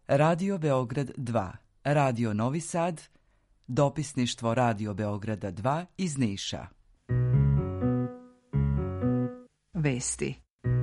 Radio Beograd 2, Radio Novi Sad, dopisništvo Radio Beograda 2 iz Niša. Vesti.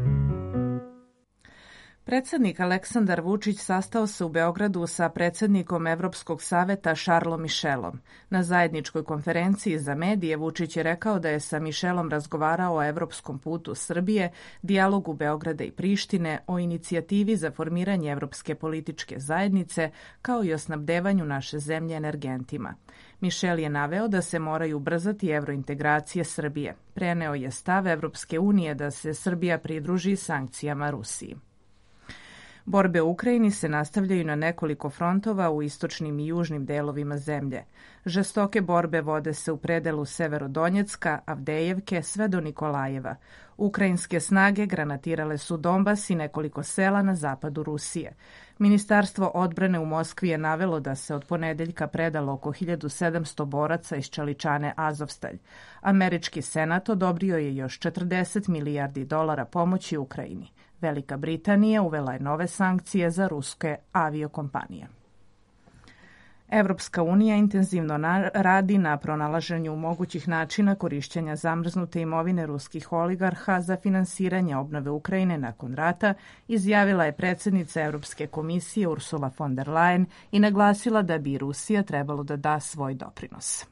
Predsjednik Aleksandar Vučić sastao se u Beogradu sa predsjednikom Evropskog saveta Charlesom Michelom. Na zajedničkoj konferenciji za medije Vučić je rekao da je sa Michelom razgovarao o evropskom putu Srbije, dijalogu Beograda i Prištine, o inicijativi za formiranje Evropske političke zajednice, kao i o snabdevanju naše zemlje energentima. Michel je naveo da se moraju ubrzati evrointegracije Srbije. Preneo je stav Evropske unije da se Srbija pridruži sankcijama Rusiji. Borbe u Ukrajini se nastavljaju na nekoliko frontova u istočnim i južnim delovima zemlje. Žestoke borbe vode se u predelu Severodonjecka, Avdejevke, sve do Nikolajeva. Ukrajinske snage granatirale su Donbas i nekoliko sela na zapadu Rusije. Ministarstvo odbrane u Moskvi je navelo da se od ponedeljka predalo oko 1700 boraca iz čeličane Azovstalj. Američki senat odobrio je još 40 milijardi dolara pomoći Ukrajini. Velika Britanija uvela je nove sankcije za ruske aviokompanije. Evropska unija intenzivno radi na pronalaženju mogućih načina korišćenja zamrznute imovine ruskih oligarha za finansiranje obnove Ukrajine nakon rata, izjavila je predsjednica Europske komisije Ursula von der Leyen i naglasila da bi Rusija trebalo da da svoj doprinos.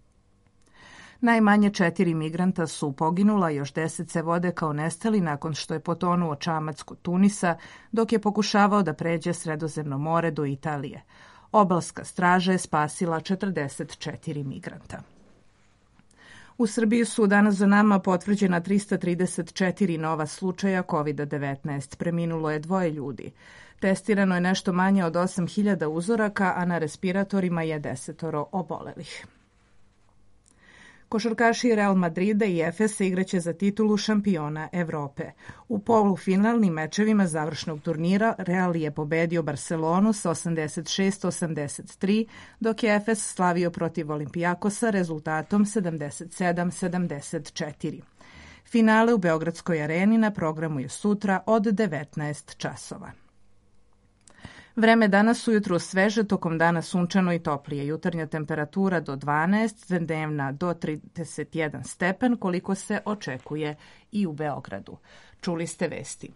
Najmanje 4 migranta su poginula, još 10 se vode kao nestali nakon što je potonuo čamac kod Tunisa dok je pokušavao da pređe Sredozemno more do Italije. Obalska straža je spasila 44 migranta. U Srbiji su danas za nama potvrđena 334 nova slučaja COVID-19. Preminulo je 2 ljudi. Testirano je nešto manje od 8.000 uzoraka, a na respiratorima je 10 obolelih. Košarkaši Real Madrida i Efesa igraće za titulu šampiona Evrope. U polufinalnim mečevima završnog turnira Real je pobedio Barcelonu sa 86-83, dok je Efes slavio protiv Olimpijakosa rezultatom 77-74. Finale u Beogradskoj areni na programu je sutra od 19 časova. Vreme danas ujutru sveže, tokom dana sunčano i toplije. Jutarnja temperatura do 12, dnevna do 31 stepen, koliko se očekuje i u Beogradu. Čuli ste vesti.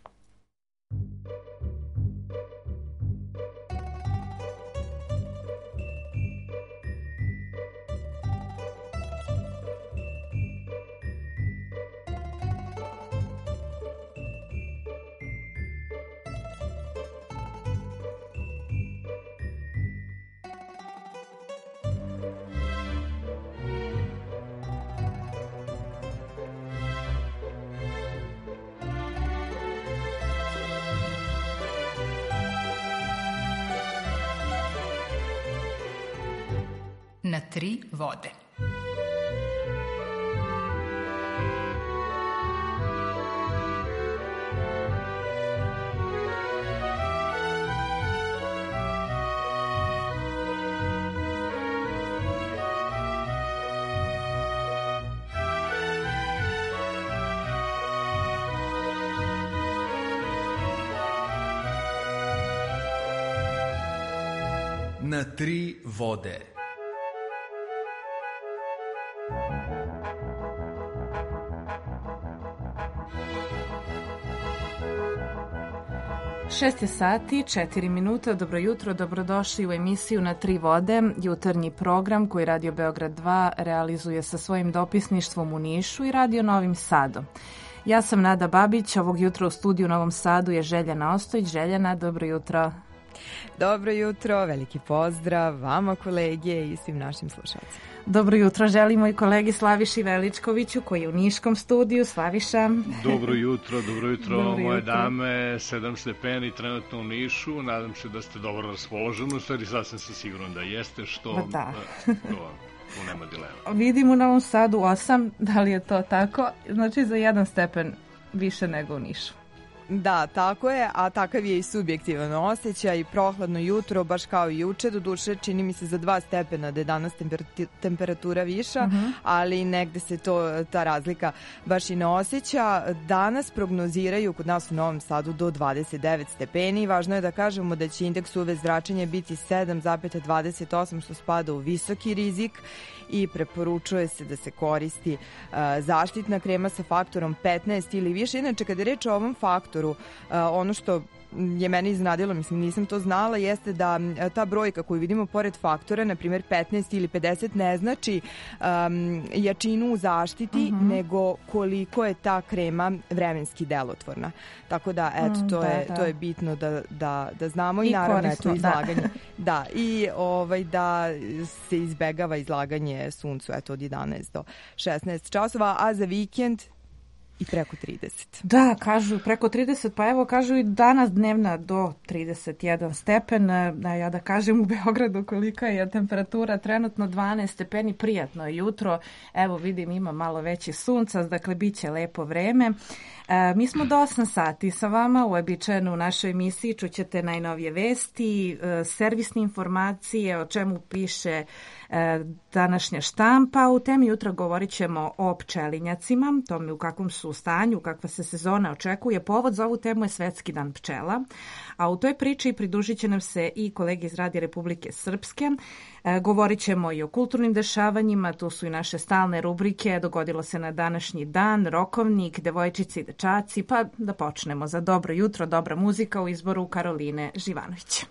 Na 3 vode. Na 3 vode. Šest je sati, 4 minuta. Dobro jutro, dobrodošli u emisiju Na 3 vode, jutarnji program koji Radio Beograd 2 realizuje sa svojim dopisništvom u Nišu i Radio Novim Sadom. Ja sam Nada Babić, ovog jutra u studiju u Novom Sadu je Željana Ostojić. Željana, dobro jutro. Dobro jutro, veliki pozdrav vama kolege i svim našim slušalcima. Dobro jutro želimo i kolegi Slaviši Veličkoviću koji je u Niškom studiju. Slaviša. Dobro jutro moje dame, 7 stepeni trenutno u Nišu, nadam se da ste dobro raspoloženi, u stvari sasvim sam siguran da jeste, što da. Tu nema dilema. Vidim u Novom Sadu 8, da li je to tako? Znači za 1 stepen više nego u Nišu. Da, tako je, a takav je i subjektivan osjećaj. Prohladno jutro, baš kao i juče, doduše čini mi se za 2 stepena da je danas temperatura viša, ali negde se ta razlika baš i ne osjeća. Danas prognoziraju kod nas u Novom Sadu do 29 stepeni. Važno je da kažemo da će indeks UV zračenja biti 7,28, što spada u visoki rizik, i preporučuje se da se koristi zaštitna krema sa faktorom 15 ili više. Inače, kada je reč o ovom faktoru, ono što je meni iznadilo, mislim nisam to znala, jeste da ta brojka koju vidimo pored faktora, na primjer 15 ili 50, ne znači jačinu u zaštiti, nego koliko je ta krema vremenski delotvorna. Tako da, eto, to je bitno da znamo i naravno korisno, izlaganje. Da, i da se izbegava izlaganje suncu, eto, od 11 do 16 časova, a za vikend i preko 30. Da, kažu preko 30, pa evo kažu i danas dnevna do 31 stepen. Ja da kažem u Beogradu kolika je temperatura, trenutno 12 stepeni, prijatno jutro. Evo vidim ima malo veći sunca, dakle bit će lepo vreme. Mi smo do 8 sati sa vama, uobičajeno u našoj emisiji čućete najnovije vesti, servisne informacije, o čemu piše današnja štampa. U temi jutra govorit ćemo o pčelinjacima, tome u kakvom su stanju, kakva se sezona očekuje. Povod za ovu temu je Svetski dan pčela, a u toj priči pridružit će nam se i kolege iz Radija Republike Srpske. Govorit ćemo i o kulturnim dešavanjima, tu su i naše stalne rubrike, dogodilo se na današnji dan, rokovnik, devojčici i dečaci, pa da počnemo za dobro jutro, dobra muzika u izboru Karoline Živanović.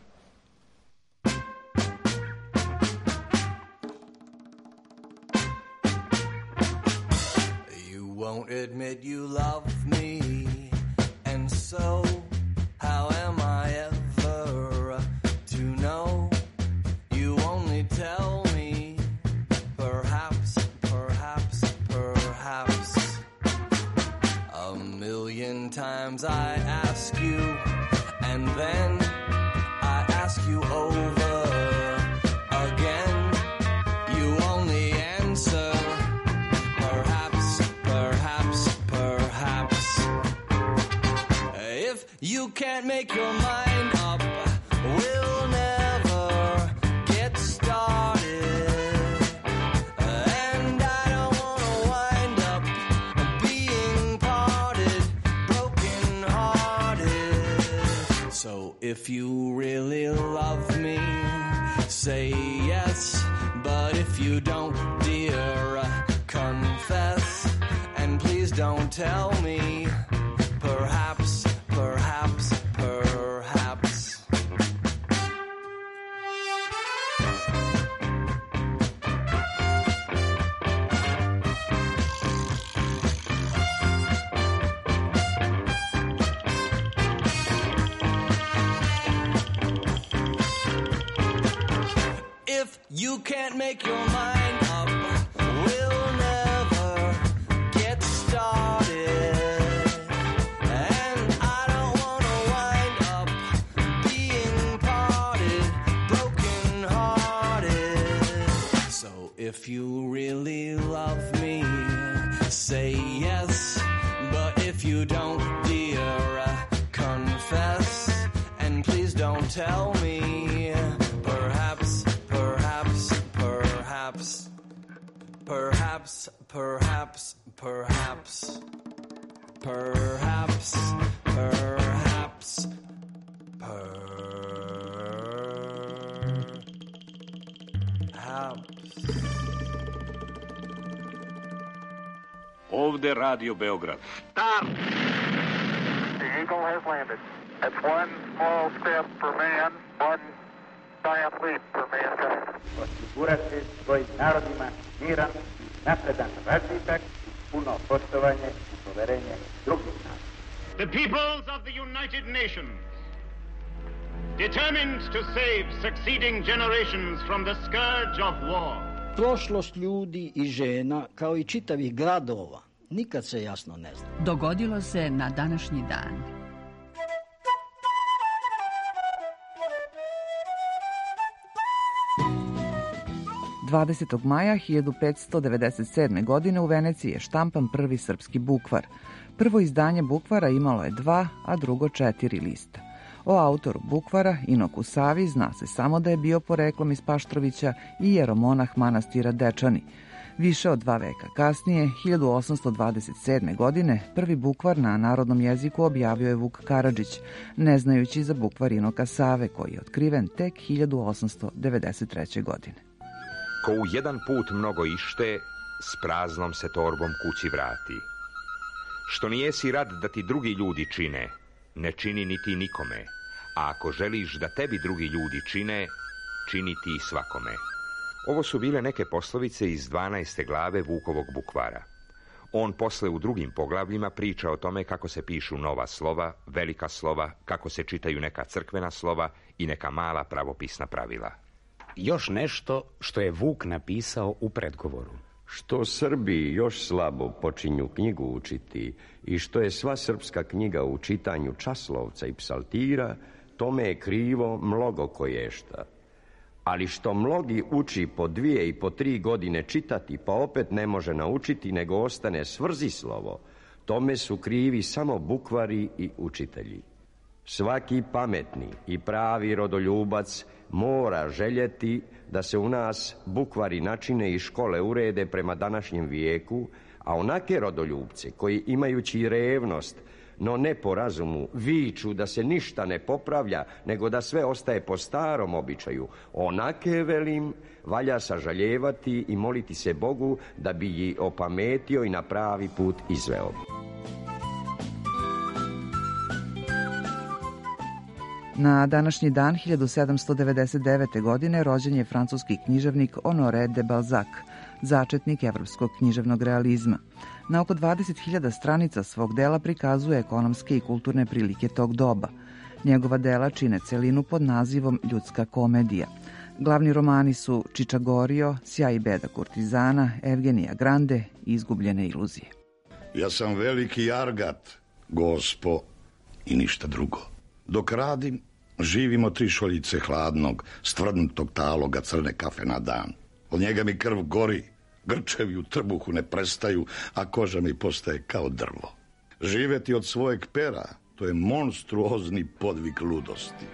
You won't admit you love me, and so how am I ever to know? You only tell me, perhaps, a million times I ask you, and then I ask you over again. You only answer, perhaps. If you can't make your mind up, we'll never get started. And I don't wanna wind up being parted, broken hearted. So if you really love me, say yes. But if you don't, dear, confess. And please don't tell me, perhaps. If you can't make your mind up, we'll never get started. And I don't wanna wind up being parted, broken hearted. So if you really love me, say yes. But if you don't, dear, confess. And please don't tell me, perhaps. Ovde Radio Beograd. Stop! The Eagle has landed. That's one small step for man, one giant leap for mankind. Osigurati svojim narodima miran, napredan razvitak, puno poštovanje i poverenje drugih naroda. The peoples of the United Nations, determined to save succeeding generations from the scourge of war. Prošlost ljudi i žena, kao i čitavih gradova, nikad se jasno ne zna. Dogodilo se na današnji dan. Maja 1597. godine u Veneciji je štampan prvi srpski bukvar. Prvo izdanje bukvara imalo je 2, a drugo 4 lista. O autoru bukvara, Inoku Savi, zna se samo da je bio poreklom iz Paštrovića i jeromonah manastira Dečani. Više od 2 veka kasnije, 1827. godine, prvi bukvar na narodnom jeziku objavio je Vuk Karadžić, ne znajući za bukvar Inoka Save, koji je otkriven tek 1893. godine. Ko u jedan put mnogo ište, s praznom se torbom kući vrati. Što nijesi rad da ti drugi ljudi čine, ne čini ni ti nikome, a ako želiš da tebi drugi ljudi čine, čini ti svakome. Ovo su bile neke poslovice iz 12. glave Vukovog bukvara. On posle u drugim poglavljima priča o tome kako se pišu nova slova, velika slova, kako se čitaju neka crkvena slova i neka mala pravopisna pravila. Još nešto što je Vuk napisao u predgovoru. Što Srbi još slabo počinju knjigu učiti i što je sva srpska knjiga u čitanju časlovca i psaltira, tome je krivo mnogo koješta. Ali što mnogi uči po 2 i po 3 godine čitati, pa opet ne može naučiti, nego ostane svrzislovo, tome su krivi samo bukvari i učitelji. Svaki pametni i pravi rodoljubac mora željeti da se u nas bukvari načine i škole urede prema današnjem vijeku, a onake rodoljubce koji imajući revnost, no ne po razumu, viču da se ništa ne popravlja, nego da sve ostaje po starom običaju, onake, velim, valja sažaljevati i moliti se Bogu da bi ji opametio i na pravi put izveo. Na današnji dan 1799. godine rođen je francuski književnik Honoré de Balzac, začetnik evropskog književnog realizma. Na oko 20.000 stranica svog dela prikazuje ekonomske i kulturne prilike tog doba. Njegova dela čine celinu pod nazivom Ljudska komedija. Glavni romani su Čičagorio, Sjaj i beda kurtizana, Evgenija Grande i Izgubljene iluzije. Ja sam veliki jargat, gospo, i ništa drugo. Dok radim, živimo 3 šoljice hladnog, stvrdnutog taloga crne kafe na dan. Od njega mi krv gori, grčevi u trbuhu ne prestaju, a koža mi postaje kao drvo. Živeti od svojeg pera, to je monstruozni podvig ludosti.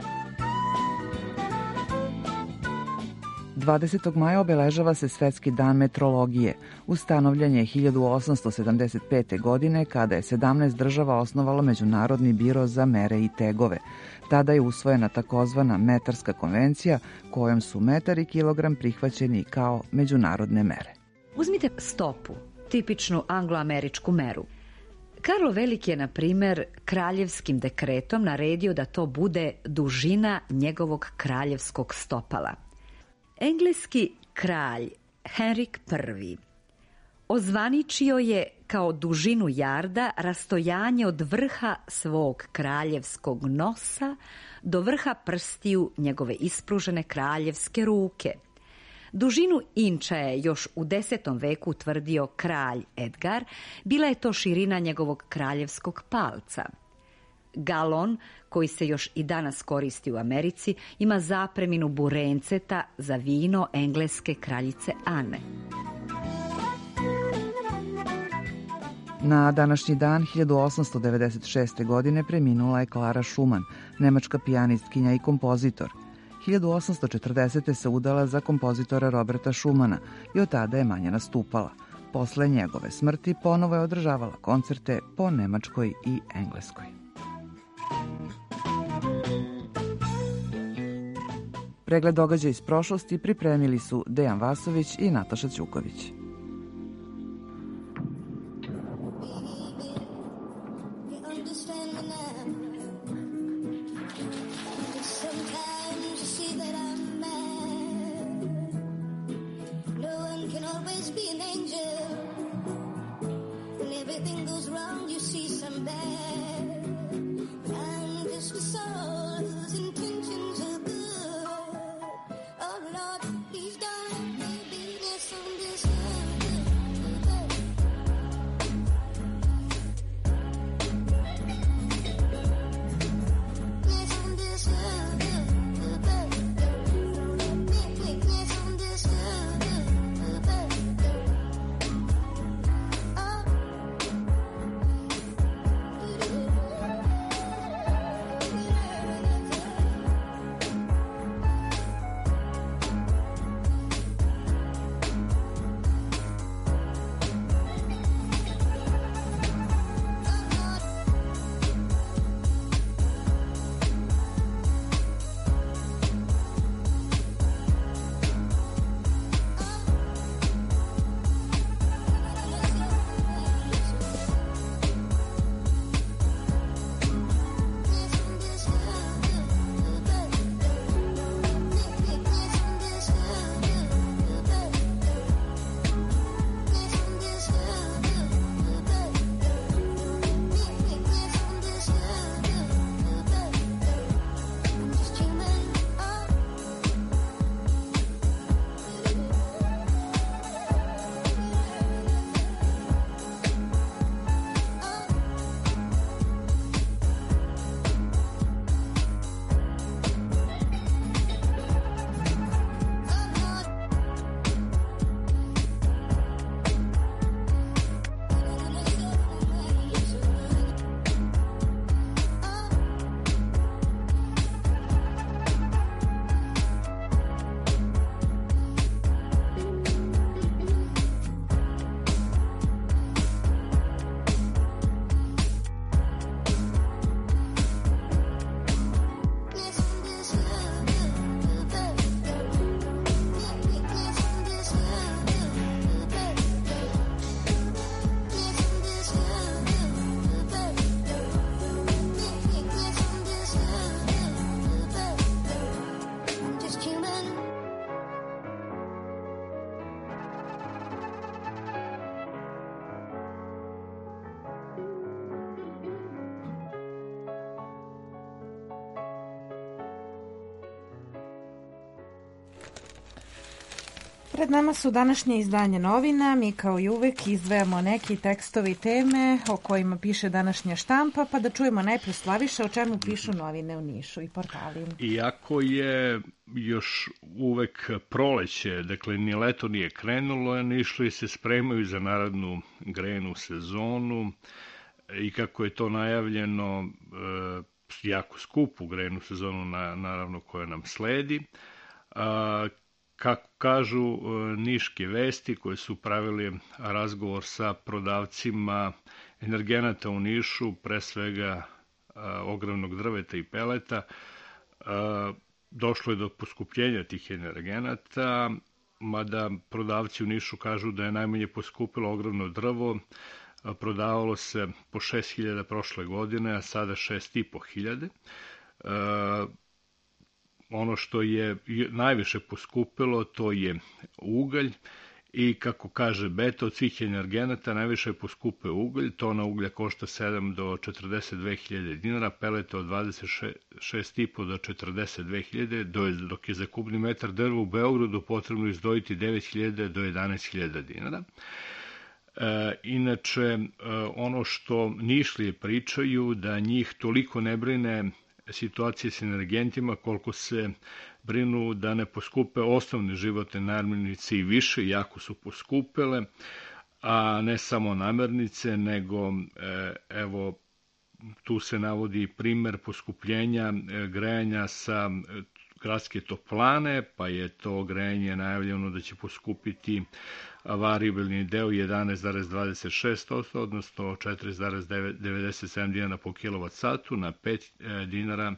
20. maja obeležava se Svetski dan metrologije. Ustanovljen je 1875. godine kada je 17 država osnovalo Međunarodni biro za mere i tegove. Tada je usvojena takozvana metarska konvencija kojom su metar i kilogram prihvaćeni kao međunarodne mere. Uzmite stopu, tipičnu angloameričku meru. Karlo Veliki je, na primer, kraljevskim dekretom naredio da to bude dužina njegovog kraljevskog stopala. Engleski kralj Henrik I ozvaničio je kao dužinu jarda rastojanje od vrha svog kraljevskog nosa do vrha prstiju njegove ispružene kraljevske ruke. Dužinu inča je još u 10. veku utvrdio kralj Edgar, bila je to širina njegovog kraljevskog palca. Galon, koji se još i danas koristi u Americi, ima zapreminu burenceta za vino engleske kraljice Ane. Na današnji dan 1896. godine preminula je Klara Schumann, nemačka pijanistkinja i kompozitor. 1840. se udala za kompozitora Roberta Schumana i od tada je manje nastupala. Posle njegove smrti ponovo je održavala koncerte po Nemačkoj i Engleskoj. Pregled događaja iz prošlosti pripremili su Dejan Vasović i Nataša Ćuković. Oh Lord, please don't make me this on this. Pred nama su današnje izdanje novina. Mi kao i uvek izdvajamo neki tekstovi teme o kojima piše današnja štampa, pa da čujemo najpre Slaviša o čemu pišu novine u Nišu i portali. Iako je još uvek proleće, dakle ni leto nije krenulo, Nišlije se spremaju za narednu grejnu sezonu i kako je to najavljeno, jako skupu grejnu sezonu naravno koja nam sledi. Kako kažu niške vesti koje su pravili razgovor sa prodavcima energenata u Nišu, pre svega ogrevnog drveta i peleta, došlo je do poskupljenja tih energenata, mada prodavci u Nišu kažu da je najmanje poskupilo ogrevno drvo, prodavalo se po 6.000 prošle godine, a sada 6.500. Ono što je najviše poskupilo, to je ugalj i kako kaže Beta, od svih energenata najviše poskupe ugalj, tona uglja košta 7 do 42.000 dinara, pelete od 26.500 do 42.000, dok je za kubni metar drva u Beogradu potrebno izdvojiti 9.000 do 11.000 dinara. Inače, ono što Nišlije pričaju, da njih toliko ne brine situacije s energentima koliko se brinu da ne poskupe osnovne životne namirnice i više, jako su poskupele, a ne samo namirnice, nego evo tu se navodi primer poskupljenja grejanja sa gradske toplane, pa je to grejanje najavljeno da će poskupiti variabilni deo 11,26%, odnosno 4,97 dinara po kilovat satu na 5 dinara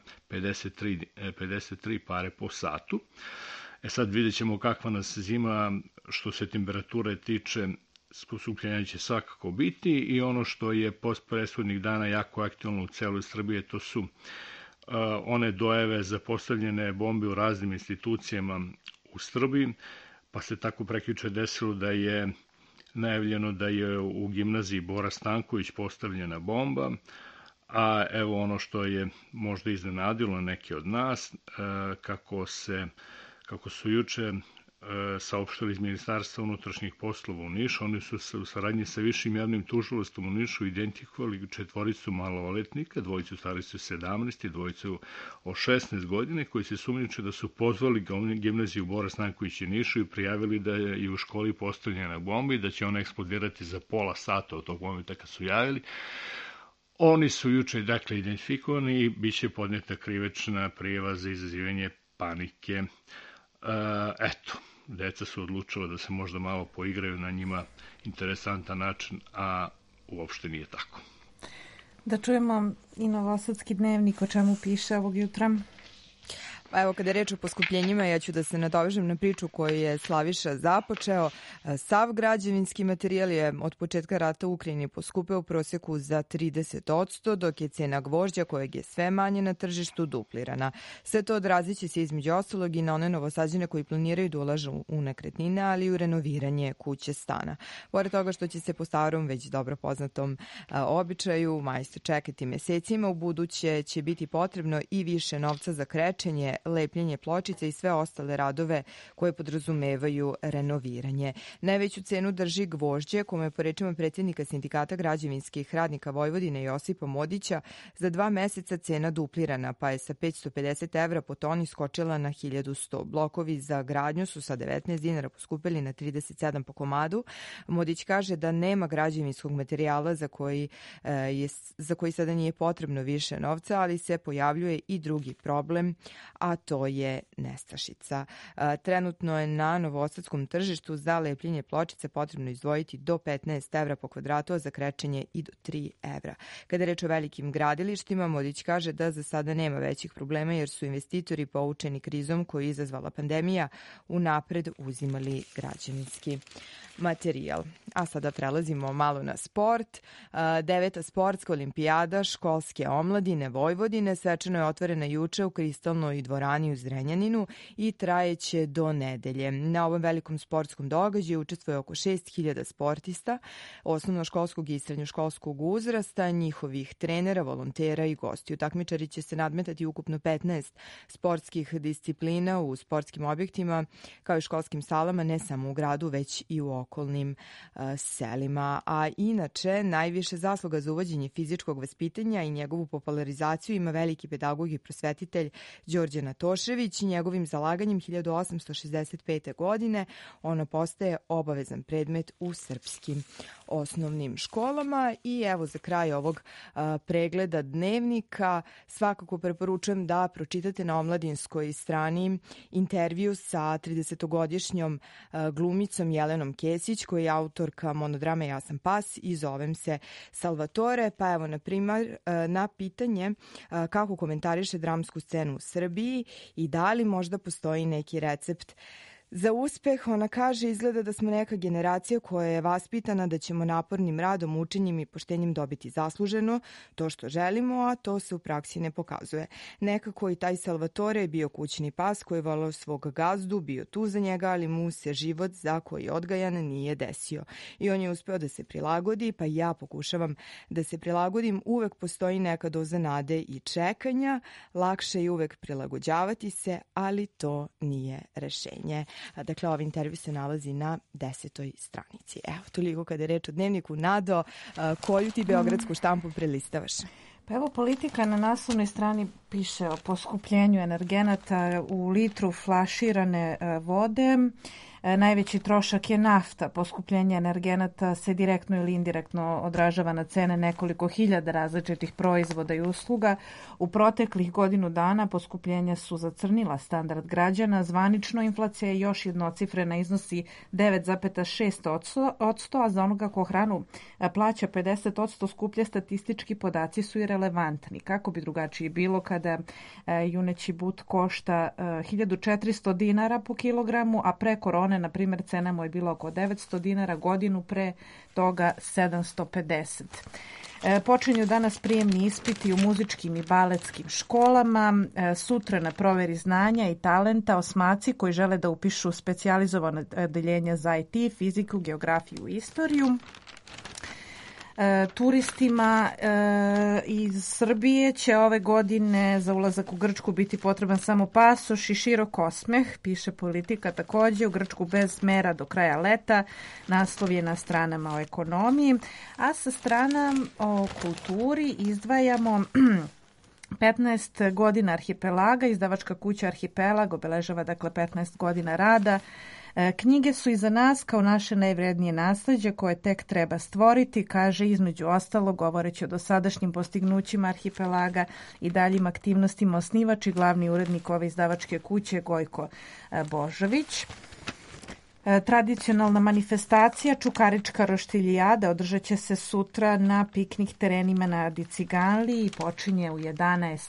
53 pare po satu. Sad vidjet ćemo kakva nas zima što se temperature tiče, poskupljenja će svakako biti i ono što je post presudnih dana jako aktualno u celoj Srbiji, to su one dojave za postavljene bombe u raznim institucijama u Srbiji, pa se tako prekjuče desilo da je najavljeno da je u gimnaziji Bora Stanković postavljena bomba, a evo ono što je možda iznenadilo neke od nas, kako su juče saopštili iz Ministarstva unutrašnjih poslova u Nišu, oni su se u saradnji sa Višim javnim tužilaštvom u Nišu identifikovali 4 maloletnika, 2 stari su 17 i 2 od 16 godine, koji se sumnjiče da su pozvali gimnaziju Bora Stanković u Nišu i prijavili da je u školi postavljena bomba i da će ona eksplodirati za pola sata od tog momenta kad su javili. Oni su juče dakle identifikovani i bit će podneta krivična prijava za izazivanje panike. Eto, deca su odlučila da se možda malo poigraju na njima interesantan način, a uopšte nije tako. Da čujemo i Novosadski dnevnik o čemu piše ovog jutra. Pa evo, kada je reč o poskupljenjima, ja ću da se nadovežem na priču koju je Slaviša započeo. Sav građevinski materijal je od početka rata u Ukrajini poskupeo u prosjeku za 30%, dok je cena gvožđa, kojeg je sve manje na tržištu, duplirana. Sve to odrazit će se između ostalog i na one Novosađane koji planiraju da ulažu u nekretnine, ali i u renoviranje kuće stana. Pored toga što će se po starom, već dobro poznatom običaju majstor čekati mesecima, u buduće će biti potrebno i više novca za krečenje, lepljenje pločica i sve ostale radove koje podrazumevaju renoviranje. Najveću cenu drži gvožđe, kome je po rečima predsjednika Sindikata građevinskih radnika Vojvodine Josipa Modića za 2 meseca cena duplirana, pa je sa 550 evra po toni skočila na 1100. Blokovi za gradnju su sa 19 dinara poskupili na 37 po komadu. Modić kaže da nema građevinskog materijala za koji sada nije potrebno više novca, ali se pojavljuje i drugi problem, a to je nestašica. Trenutno je na novosadskom tržištu za lepljenje pločice potrebno izdvojiti do 15 evra po kvadratu, a za krečenje i do 3 evra. Kada je reč o velikim gradilištima, Modić kaže da za sada nema većih problema jer su investitori poučeni krizom koju je izazvala pandemija unapred uzimali građevinski materijal. A sada prelazimo malo na sport. 9. sportska olimpijada školske omladine Vojvodine svečano je otvorena juče u Kristalnoj dvorani u Zrenjaninu i trajeće do nedelje. Na ovom velikom sportskom događaju učestvuje oko 6.000 sportista osnovnoškolskog i srednjoškolskog uzrasta, njihovih trenera, volontera i gostiju. Takmičari će se nadmetati ukupno 15 sportskih disciplina u sportskim objektima kao i školskim salama, ne samo u gradu, već i u okolnim selima. A inače, najviše zasluga za uvođenje fizičkog vaspitanja i njegovu popularizaciju ima veliki pedagog i prosvetitelj Đorđe Natošević. Njegovim zalaganjem 1865. godine ono postaje obavezan predmet u srpskim osnovnim školama. I evo za kraj ovog pregleda dnevnika svakako preporučujem da pročitate na omladinskoj strani intervju sa 30-godišnjom glumicom Jelenom Kesić, koja je autorka monodrame Ja sam pas i zovem se Salvatore. Pa evo, na primjer, na pitanje kako komentariše dramsku scenu u Srbiji i da li možda postoji neki recept za uspeh, ona kaže: izgleda da smo neka generacija koja je vaspitana da ćemo napornim radom, učenjem i poštenjem dobiti zasluženo to što želimo, a to se u praksi ne pokazuje. Nekako i taj Salvatore je bio kućni pas koji je voleo svog gazdu, bio tu za njega, ali mu se život za koji je odgajan nije desio. I on je uspeo da se prilagodi, pa ja pokušavam da se prilagodim. Uvek postoji neka doza nade i čekanja, lakše je uvek prilagođavati se, ali to nije rešenje. Dakle, ovaj intervju se nalazi na 10. stranici. Evo, toliko kada je reč o dnevniku. Nado, koju ti beogradsku štampu prelistavaš? Pa evo, Politika na naslovnoj strani piše o poskupljenju energenata u litru flaširane vode. Najveći trošak je nafta. Poskupljenje energenata se direktno ili indirektno odražava na cene nekoliko hiljada različitih proizvoda i usluga. U proteklih godinu dana poskupljenja su zacrnila standard građana. Zvanično inflacija je još jednocifrena, iznosi 9,6%, a za onoga ko hranu plaća 50% skuplje, statistički podaci su i relevantni. Kako bi drugačije bilo kada juneći but košta 1400 dinara po kilogramu, a pre korone, na primjer, cena mu je bila oko 900 dinara, godinu pre toga 750. Počinju danas prijemni ispiti u muzičkim i baletskim školama. Sutra na proveri znanja i talenta osmaci koji žele da upišu specijalizovane odeljenja za IT, fiziku, geografiju i istoriju. Turistima iz Srbije će ove godine za ulazak u Grčku biti potreban samo pasoš i širok osmeh, piše Politika također. U Grčku bez mera do kraja leta. Naslov je na stranama o ekonomiji. A sa strana o kulturi izdvajamo 15 godina Arhipelaga. Izdavačka kuća Arhipelag obeležava dakle 15 godina rada. Knjige su iza nas kao naše najvrednije nasleđe koje tek treba stvoriti, kaže između ostalog, govoreći o dosadašnjim postignućima Arhipelaga i daljim aktivnostima osnivač i glavni urednik ove izdavačke kuće Gojko Božović. Tradicionalna manifestacija Čukarička roštiljijada održat će se sutra na piknik terenima na Adi Ciganliji i počinje u 11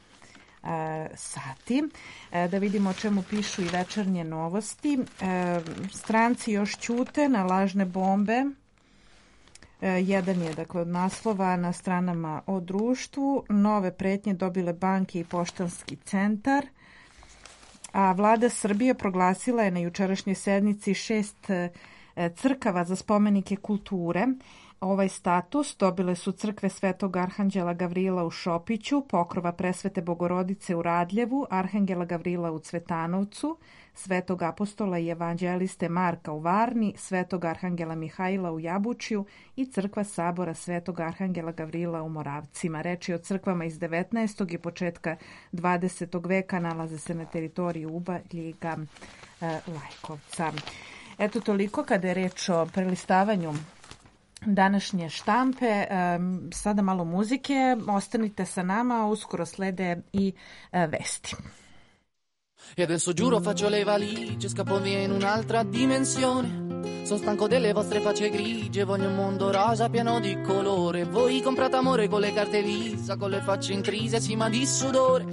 sati. Da vidimo o čemu pišu i večernje novosti. Stranci još ćute na lažne bombe. Jedan je dakle od naslova na stranama o društvu. Nove pretnje dobile banke i poštanski centar. A vlada Srbije proglasila je na jučerašnjoj sednici 6 crkava za spomenike kulture. Ovaj status dobile su crkve Svetog Arhanđela Gavrila u Šopiću, Pokrova Presvete Bogorodice u Radljevu, Arhangela Gavrila u Cvetanovcu, Svetog Apostola i Evanđeliste Marka u Varni, Svetog Arhangela Mihajla u Jabučju i crkva Sabora Svetog Arhangela Gavrila u Moravcima. Reč je o crkvama iz 19. i početka 20. veka, nalaze se na teritoriji Uba, Ljiga, Lajkovca. Eto toliko kada je reč o prelistavanju današnje štampe. Sada malo muzike, ostanite sa nama, uskoro slede i vesti. E adesso giuro faccio le valigie, scappo via in un'altra dimensione. Sono stanco delle vostre facce grigie, voglio un mondo rosa pieno di colore. Voi comprate amore con le carte Visa, con le facce intrise, sì ma di sudore.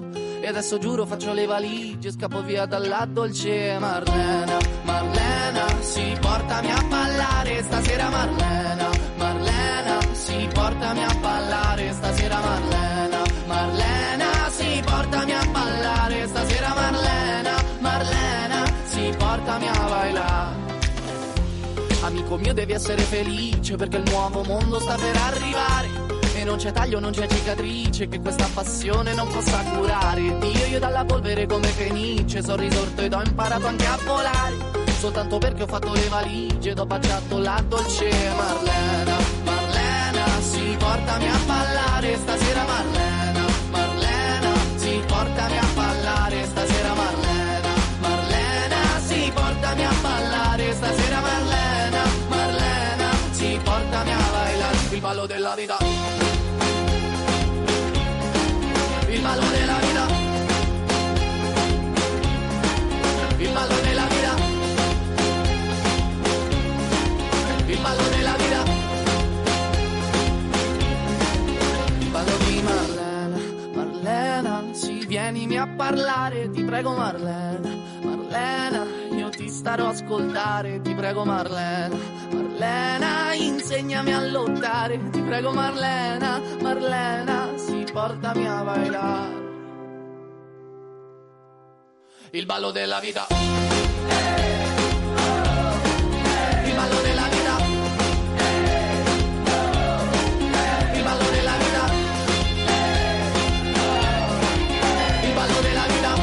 E adesso giuro faccio le valigie, scappo via dalla dolce Marlena. Marlena, sì, portami a ballare stasera Marlena. Marlena, sì, portami a ballare stasera Marlena. Marlena, sì, portami a ballare stasera Marlena. Marlena, sì, portami a bailare. Amico mio devi essere felice perché il nuovo mondo sta per arrivare. E non c'è taglio, non c'è cicatrice che questa passione non possa curare. Dio, io dalla polvere come Fenice sono risorto ed ho imparato anche a volare. Soltanto perché ho fatto le valigie ed ho baciato la dolce Marlena. Marlena, sì, portami a ballare stasera Marlena. Marlena, sì, portami a ballare stasera Marlena. Marlena, sì, portami a ballare stasera Marlena. Marlena, sì, portami a bailare il ballo della vita. Il ballo della vita. Il ballo della vita. Il ballo della vita. Il ballo di Marlena. Marlena, sì, vienimi a parlare, ti prego Marlena. Marlena, io ti starò a ascoltare, ti prego Marlena. Marlena, insegnami a lottare, ti prego Marlena. Marlena, sì, portami a bailare il ballo della vita. Il ballo della vita. Il ballo della vita. Il ballo della vita.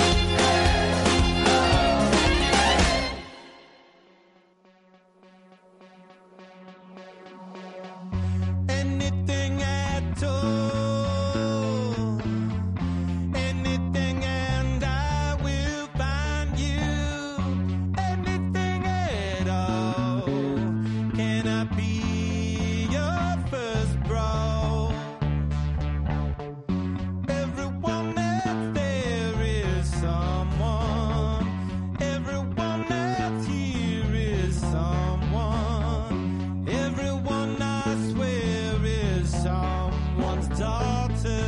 Anything at all, anything, and I will find you. Anything at all, can I be your first bro? Everyone that's there is someone. Everyone that's here is someone. Everyone I swear is someone's daughter.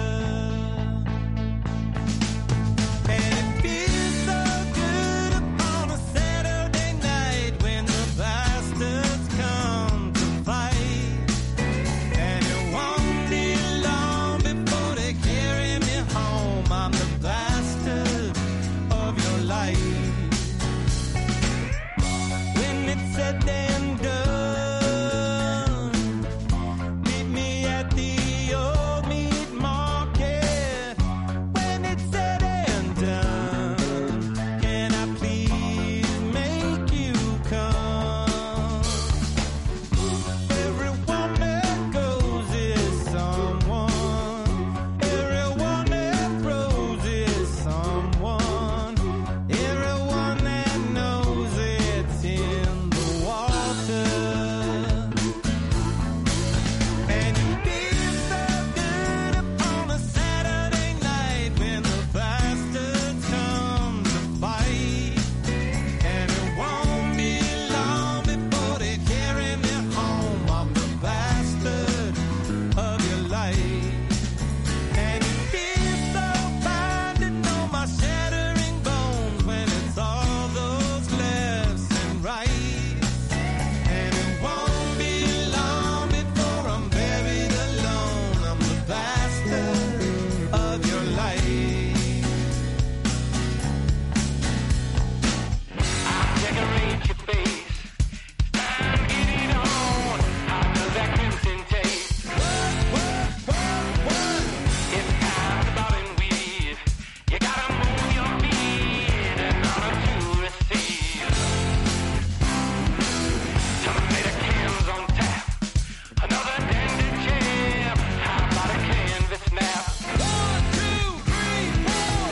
And it feels so good upon a Saturday night when the bastards come to fight. And it won't be long before they carry me home. I'm the bastard of your life. When it's said and done, meet me at the old meat market. When it's said and done, can I please make you come? Everyone that goes is someone. Everyone that grows is someone. Everyone that knows it's in the water. And it feels so good upon a Saturday night when the bastards come to fight. And it won't be long before they carry me home. I'm the bastard of your life. And it feels so fine to know my shattering bones when it's all those lefts and rights. And it won't be long before I'm buried alone. I'm the bastard of your life. Decorate your face and get it on. How does that crimson taste? It's time to bob and weave. You gotta move your feet in order to receive. Tomato cans on tap, another dandy jam. How about a canvas nap? 1, 2, 3, 4.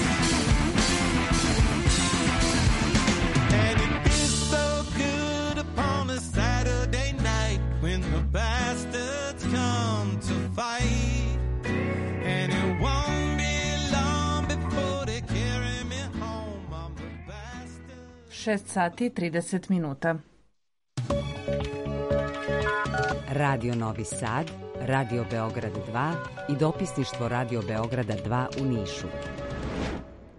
And it feels so good upon a Saturday night when the bastards come to fight. And it won't be long before they carry me home. I'm the bastard. 6 sati 30 minuta. Radio Novi Sad, Radio Beograd 2 i dopisništvo Radio Beograda 2 u Nišu.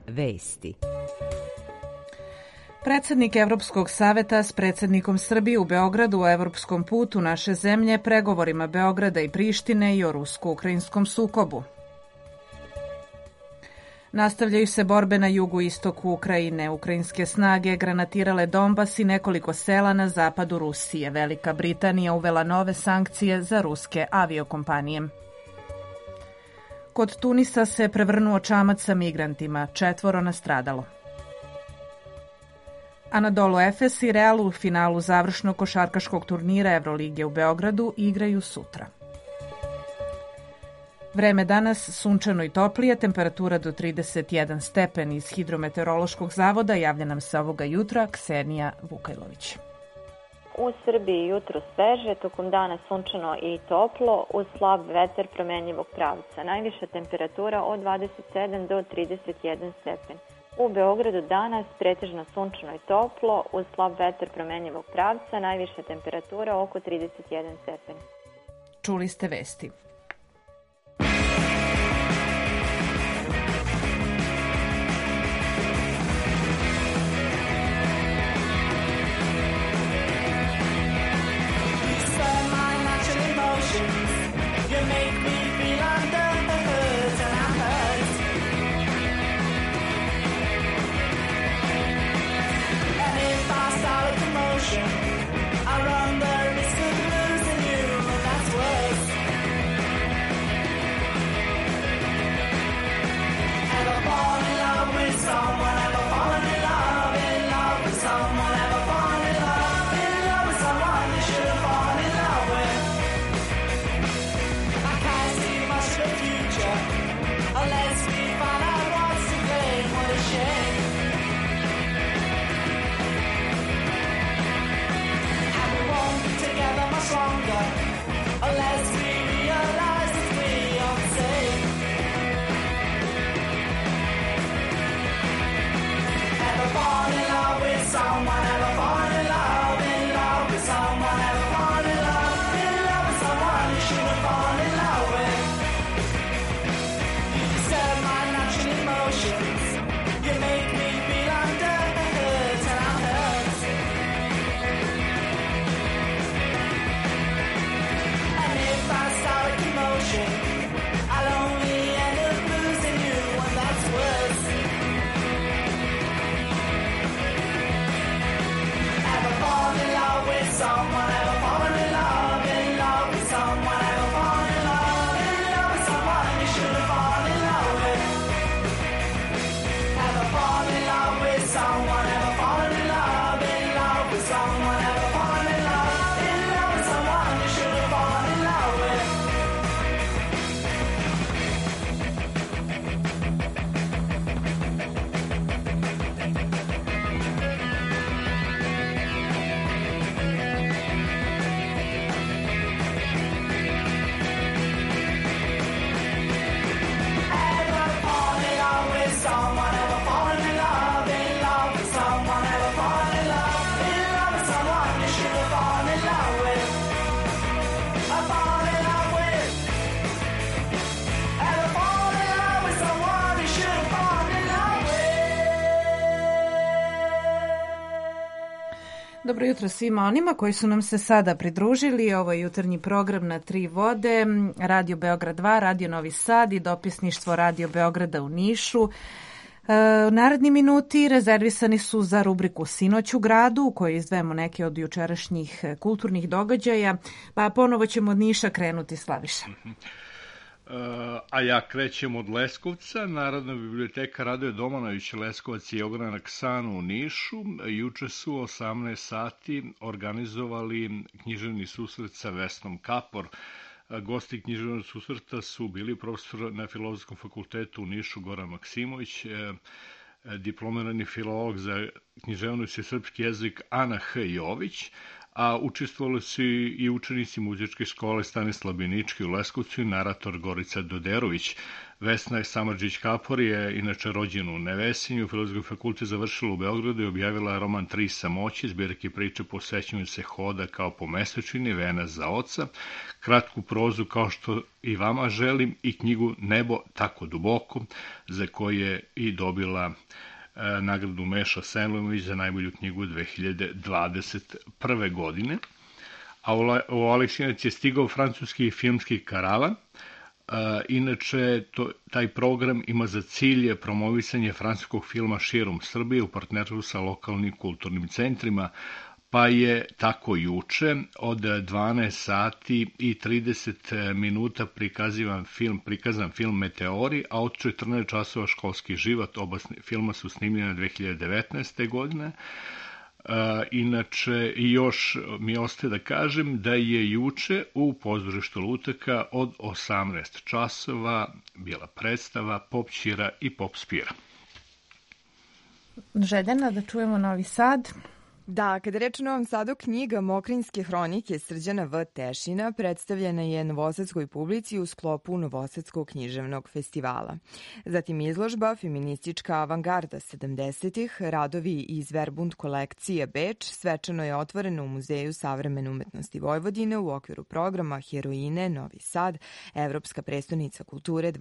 Vesti. Predsednik Evropskog saveta s predsednikom Srbije u Beogradu o evropskom putu naše zemlje, pregovorima Beograda i Prištine i o rusko-ukrajinskom sukobu. Nastavljaju se borbe na jugu istoku Ukrajine. Ukrajinske snage granatirale Donbas i nekoliko sela na zapadu Rusije. Velika Britanija uvela nove sankcije za ruske aviokompanije. Kod Tunisa se prevrnuo čamac sa migrantima, 4 nastradalo. Anadolu Efes i Real u finalu završnog košarkaškog turnira Evrolige u Beogradu igraju sutra. Vreme danas sunčano i toplije, temperatura do 31 stepen. Iz Hidrometeorološkog zavoda javlja nam se ovoga jutra Ksenija Vukajlović. U Srbiji jutro sveže, tokom dana sunčano i toplo, uz slab vetar promenjivog pravca. Najviša temperatura od 27 do 31 stepen. U Beogradu danas pretežno sunčano i toplo, uz slab vetar promenjivog pravca, najviša temperatura oko 31 stepen. Čuli ste vesti. You make me feel under the hood and I'm hurt. And if I start a commotion, I run the risk of losing you, and that's worse. Ever fall in love with someone? Ever fallen in love with someone? Ever fall in love with someone you should have fallen in love with? The future, unless we find out what's to blame. What a shame. And we won't be together much longer, unless we realize that we are the same. Ever fall in love with someone? Ever fall in love with someone? Ever fall in love with someone you shouldn't fall in love with? Emotions. You make me feel under the hood and I'm hurt. And if I start a commotion, I'll only end up losing you, and that's worse. Ever fall in love with someone? Ever fall in love with someone? Ever fall in love with someone you shouldn't fall in love with? Ever fall in love with someone? Ever fall in love with someone? Ever fall in love with someone you shouldn't fall in love with? Ever fall in love with someone? Ever fall in love with someone? Ever fall in love with someone you shouldn't fall in love with? I fall in love with. Ever fall in love with someone you shouldn't fall in love with? Dobro jutro svima onima koji su nam se sada pridružili. Ovo je jutarnji program na 3 vode, Radio Beograd 2, Radio Novi Sad i dopisništvo Radio Beograda u Nišu. Naredni minuti rezervisani su za rubriku Sinoć u gradu, u kojoj izdvajamo neke od jučerašnjih kulturnih događaja, pa ponovo ćemo od Niša krenuti, Slaviša. A ja krećem od Leskovca. Narodna biblioteka Radoje Domanović Leskovac i Ogranak San u Nišu juče su 18 sati organizovali književni susret sa Vesnom Kapor. Gosti književnog susreta su bili profesor na Filozofskom fakultetu u Nišu Goran Maksimović, diplomirani filolog za književnost i srpski jezik Ana H. Jović, a učestvovali su i učenici muzičke škole Stanislav Binički u Leskovcu i narator Gorica Doderović. Vesna Samardžić-Kapor je inače rođena u Nevesinju, Filozofski fakultet završila u Beogradu i objavila roman Tri samoći, zbirke priče posvećuju se Hoda kao po mesečini, Vena za oca, kratku prozu Kao što i vama želim i knjigu Nebo tako duboko, za koje je i dobila nagradu Meša Selimović za najbolju knjigu 2021. godine. A u Aleksinac je stigao francuski filmski karavan. Inače, taj program ima za cilj promovisanje francuskog filma širom Srbije u partnerstvu sa lokalnim kulturnim centrima, pa je tako juče od 12 sati i 30 minuta prikazan film Meteori, a od 14 časova Školski život. Oba filma su snimljena 2019. godine. Inače, još mi ostaje da kažem da je juče u pozorištu Lutaka od 18 časova bila predstava Pop Ćira i Pop Spira. Željena, da čujemo Novi Sad. Da, kada reč o Novom Sadu, knjiga Mokrinjske hronike Srđana V. Tešina predstavljena je novosadskoj publici u sklopu Novosadskog književnog festivala. Zatim izložba Feministička avangarda 70-ih, radovi iz Verbund kolekcije Beč, svečano je otvorena u Muzeju savremene umetnosti Vojvodine u okviru programa Heroine Novi Sad, Evropska prestonica kulture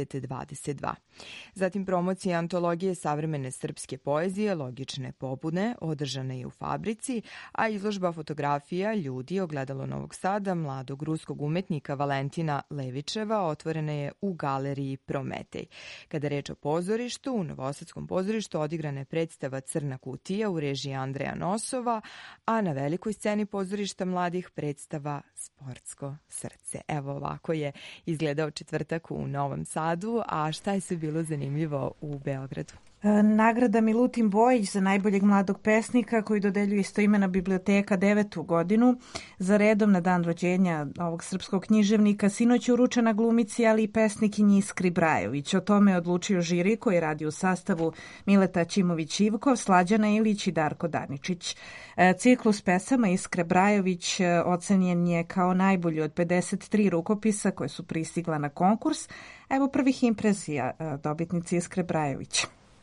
2022. Zatim promocija antologije savremene srpske poezije Logične pobune, održana je u Fabrici, a izložba fotografija ljudi ogledalo Novog Sada mladog ruskog umetnika Valentina Levičeva otvorena je u galeriji Prometej. Kada reč o pozorištu, u Novosadskom pozorištu odigrana je predstava Crna kutija u režiji Andreja Nosova, a na velikoj sceni pozorišta mladih predstava Sportsko srce. Evo ovako je izgledao četvrtak u Novom Sadu, a šta je sve bilo zanimljivo u Beogradu? Nagrada Milutin Bojić za najboljeg mladog pesnika koji dodeljuje istoimena biblioteka 9. godinu za redom na dan rođenja ovog srpskog književnika sinoć je uručena glumici, ali i pesnikinji Iskri Brajović. O tome je odlučio žiri koji radi u sastavu Mileta Ćimović-Ivkov, Slađana Ilić i Darko Daničić. Ciklus pesama Iskre Brajović ocenjen je kao najbolji od 53 rukopisa koje su pristigla na konkurs. Evo prvih impresija dobitnici Iskre Brajović.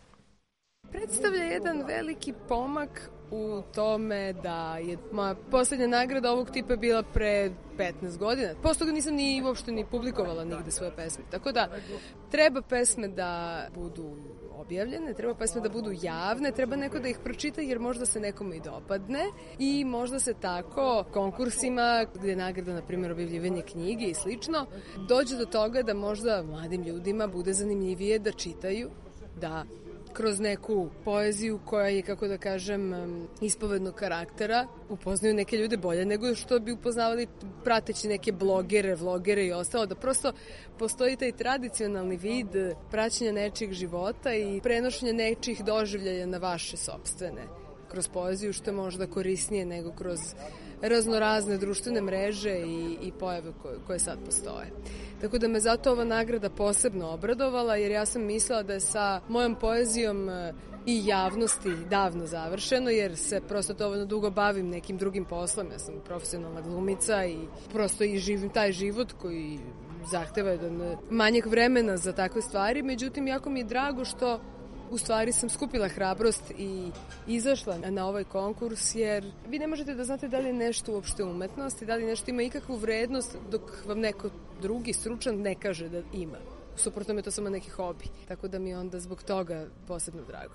Predstavlja jedan veliki pomak u tome da je moja posljednja nagrada ovog tipa bila pre 15 godina. Posle toga nisam uopšte ni publikovala nigde svoje pesme. Tako da treba pesme da budu objavljene, treba pesme da budu javne, treba neko da ih pročita jer možda se nekome i dopadne i možda se tako konkursima gde je nagrada, na primjer, objavljivanje knjige i slično, dođe do toga da možda mladim ljudima bude zanimljivije da čitaju, da kroz neku poeziju koja je, kako da kažem, ispovednog karaktera, upoznaju neke ljude bolje nego što bi upoznavali prateći neke blogere, vlogere i ostalo, da prosto postoji taj tradicionalni vid praćenja nečijeg života i prenošenja nečijih doživljaja na vaše sopstvene kroz poeziju, što je možda korisnije nego kroz raznorazne društvene mreže i pojave koje sad postoje. Tako da me zato ova nagrada posebno obradovala, jer ja sam mislila da je sa mojom poezijom i javnosti davno završeno, jer se prosto dovoljno dugo bavim nekim drugim poslom. Ja sam profesionalna glumica i prosto i živim taj život koji zahteva jedan manjak vremena za takve stvari. Međutim, jako mi je drago što u stvari sam skupila hrabrost i izašla na ovaj konkurs, jer vi ne možete da znate da li je nešto uopšte umetnost i da li nešto ima ikakvu vrednost dok vam neko drugi stručan ne kaže da ima. Suprotno je to samo neki hobi. Tako da mi je onda zbog toga posebno drago.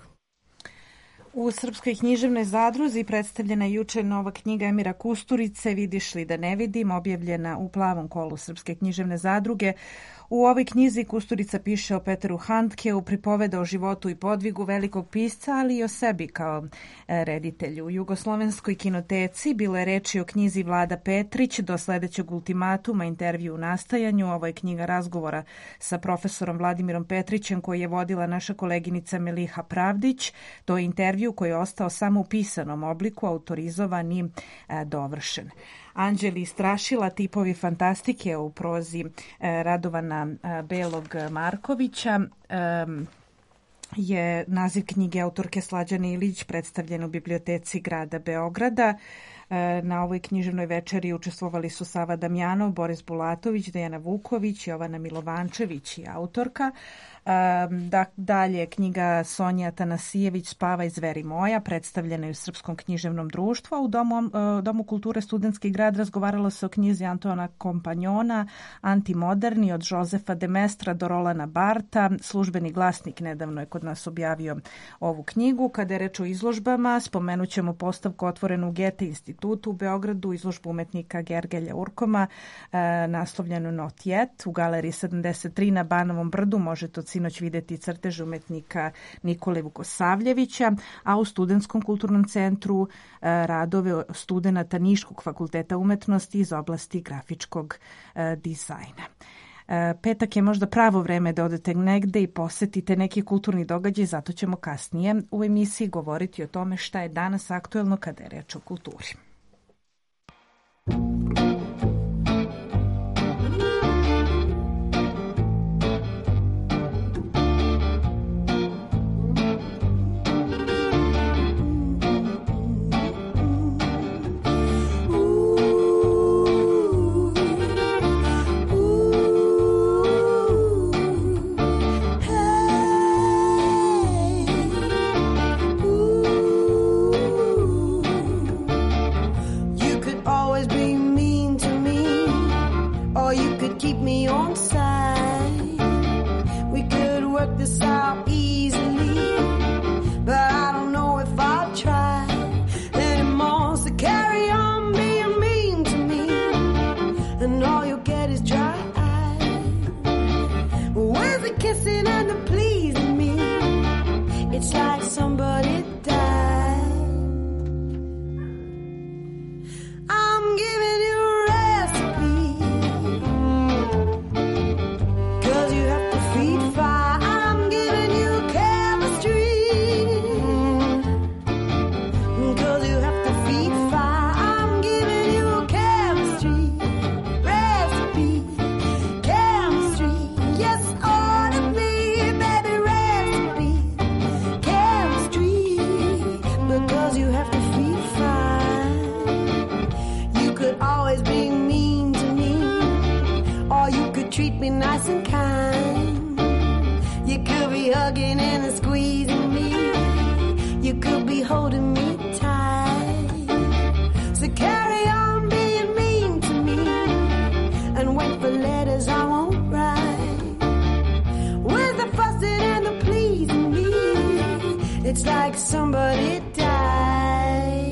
U Srpskoj književnoj zadruzi predstavljena juče nova knjiga Emira Kusturice Vidiš li da ne vidim, objavljena u Plavom kolu Srpske književne zadruge. U ovoj knjizi Kusturica piše o Peteru Handkeu, pripoveda o životu i podvigu velikog pisca, ali i o sebi kao reditelju. U Jugoslovenskoj kinoteci bilo je reči o knjizi Vlada Petrić, do sledećeg ultimatuma, intervju u nastajanju. Ovo je knjiga razgovora sa profesorom Vladimirom Petrićem koji je vodila naša koleginica Meliha Pravdić. To je intervju koji je ostao samo u pisanom obliku, autorizovan i dovršen. Anđeli strašila, tipovi fantastike u prozi Radovana Belog Markovića je naziv knjige autorke Slađane Ilić, predstavljen u biblioteci grada Beograda. Na ovoj književnoj večeri učestvovali su Sava Damjanov, Boris Bulatović, Dejana Vuković, Jovana Milovančević i autorka. Dalje knjiga Sonje Atanasijević Spavaj zveri moja, predstavljena je u Srpskom književnom društvu. U Domu kulture Studentski grad razgovaralo se o knjizi Antona Kompanjona Antimoderni od Jozefa de Mestra do Rolana Barta. Službeni glasnik nedavno je kod nas objavio ovu knjigu. Kada je reč o izložbama, spomenut ćemo postavku otvorenu u Gete institutu u Beogradu, izložbu umetnika Gergelja Urkoma, naslovljenu Not Yet. U galeriji 73 na Banovom brdu možete od sinoć vidjeti crtež umetnika Nikole Vukosavljevića, a u Studentskom kulturnom centru radove studenata Niškog fakulteta umetnosti iz oblasti grafičkog dizajna. Petak je možda pravo vreme da odete negde i posetite neki kulturni događaj, zato ćemo kasnije u emisiji govoriti o tome šta je danas aktuelno kada je reč o kulturi. It's like somebody died.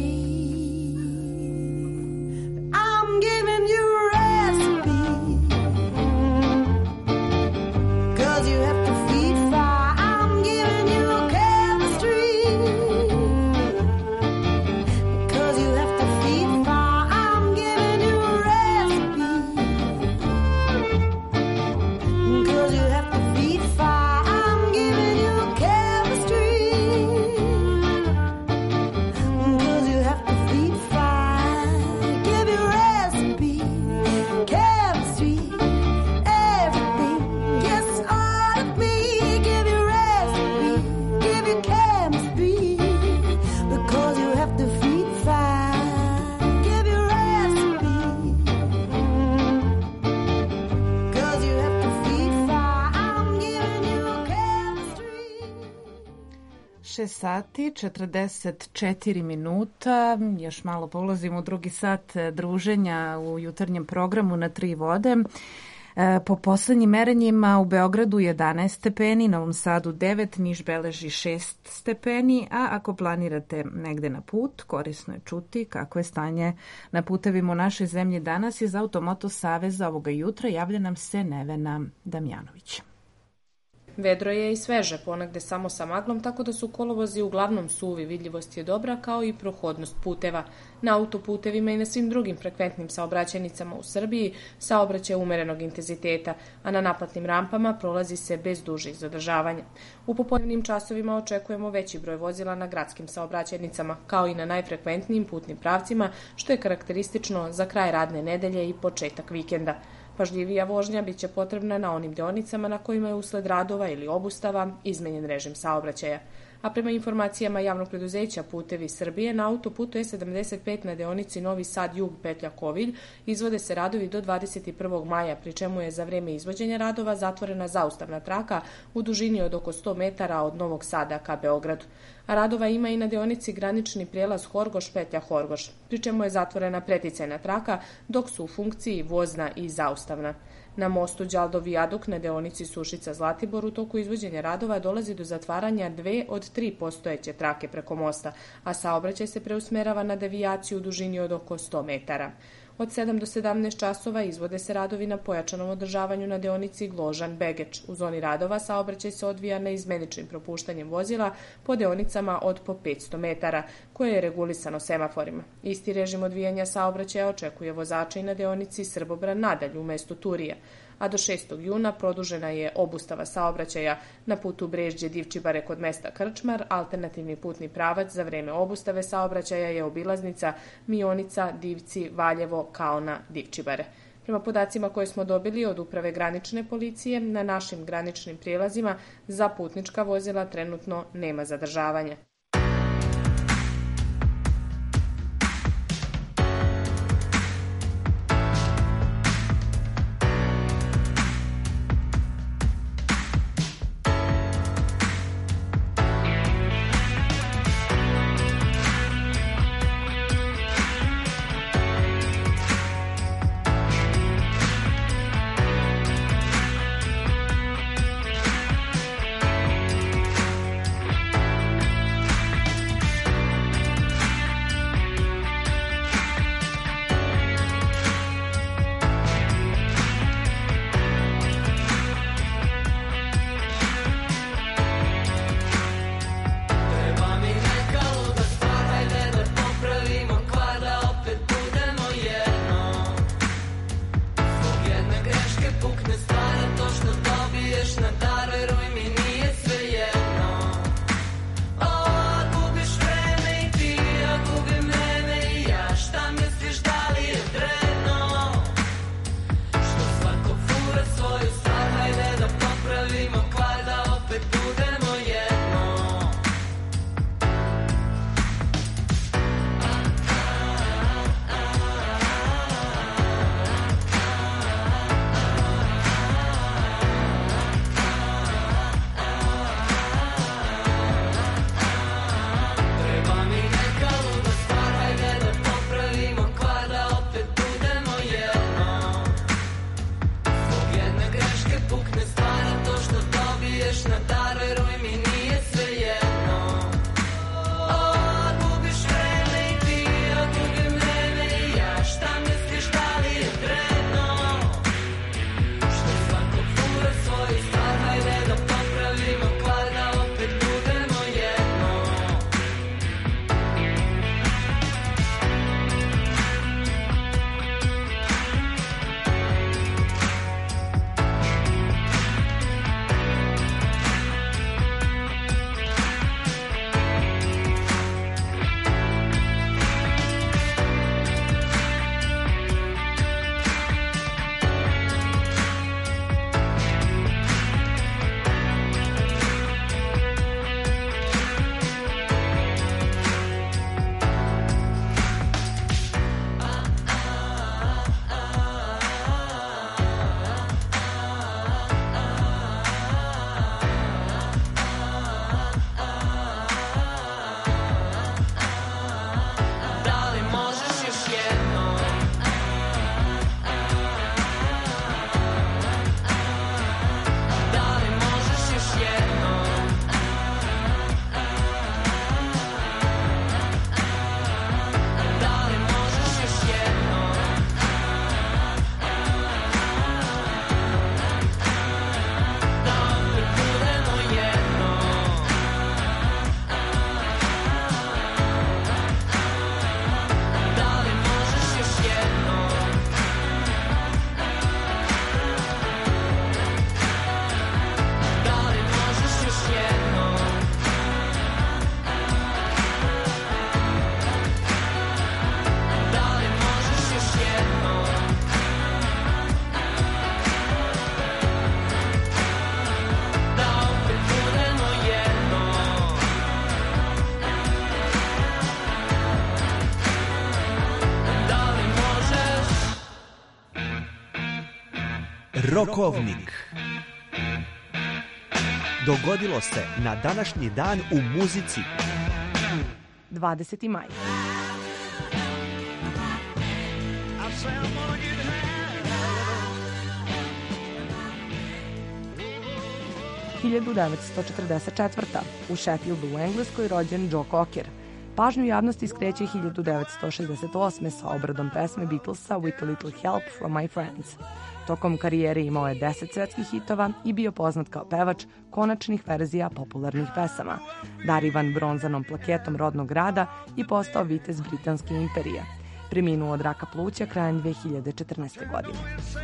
I'm giving you a recipe, 'cause you have to feed fire. I'm giving you a chemistry, 'cause you have to feed fire. I'm giving you a recipe, 'cause you have to feed fire. I'm giving you a chemistry. 6 sati, 44 minuta, još malo polazimo u drugi sat druženja u jutarnjem programu na Tri vode. Po poslednjim merenjima u Beogradu 11 stepeni, Novom Sadu 9, Niš beleži 6 stepeni, a ako planirate negde na put, korisno je čuti kako je stanje na putevima u našoj zemlji danas. Iz Automoto saveza ovoga jutra javlja nam se Nevena Damjanović. Vedro je i sveže, ponegde samo sa maglom, tako da su kolovozi uglavnom suvi, vidljivost je dobra kao i prohodnost puteva. Na autoputevima i na svim drugim frekventnim saobraćajnicama u Srbiji saobraćaj umerenog intenziteta, a na naplatnim rampama prolazi se bez dužih zadržavanja. U popodnevnim časovima očekujemo veći broj vozila na gradskim saobraćajnicama, kao i na najfrekventnijim putnim pravcima, što je karakteristično za kraj radne nedelje i početak vikenda. Pažljivija vožnja biće potrebna na onim deonicama na kojima je usled radova ili obustava izmenjen režim saobraćaja. a prema informacijama javnog preduzeća Putevi Srbije, na autoputu E75 na deonici Novi Sad-Jug petlja Kovilj izvode se radovi do 21. maja, pri čemu je za vreme izvođenja radova zatvorena zaustavna traka u dužini od oko 100 metara od Novog Sada ka Beogradu. A radova ima i na deonici granični prijelaz Horgoš petlja Horgoš, pri čemu je zatvorena preticajna traka, dok su u funkciji vozna i zaustavna. Na mostu Đaldov vijaduk na deonici Sušica-Zlatibor u toku izvođenja radova dolazi do zatvaranja 2 od 3 postojeće trake preko mosta, a saobraćaj se preusmerava na devijaciju u dužini od oko 100 metara. Od 7 do 17 časova izvode se radovi na pojačanom održavanju na deonici Gložan-Begeč. U zoni radova saobraćaj se odvija neizmeničnim propuštanjem vozila po deonicama od po 500 metara, koje je regulisano semaforima. Isti režim odvijanja saobraćaja očekuje vozača i na deonici Srbobran-Nadalj u mestu Turija, a do 6. juna produžena je obustava saobraćaja na putu Brežđe-Divčibare kod mesta Krčmar. Alternativni putni pravac za vreme obustave saobraćaja je obilaznica Mionica-Divci-Valjevo-Kaona-Divčibare. Prema podacima koje smo dobili od Uprave granične policije, na našim graničnim prijelazima za putnička vozila trenutno nema zadržavanja. Rokovnik. Dogodilo se na današnji dan u muzici. 20. maj. (1944) U Sheffieldu u Engleskoj rođen Joe Cocker. Pažnju javnosti skreće 1968. sa obradom pesme Beatlesa With a Little Help from My Friends. Tokom karijere imao je 10 svetskih hitova i bio poznat kao pevač konačnih verzija popularnih pesama. Darivan bronzanom plaketom rodnog grada i postao vitez Britanske imperije. Preminuo od raka pluća krajem 2014. godine.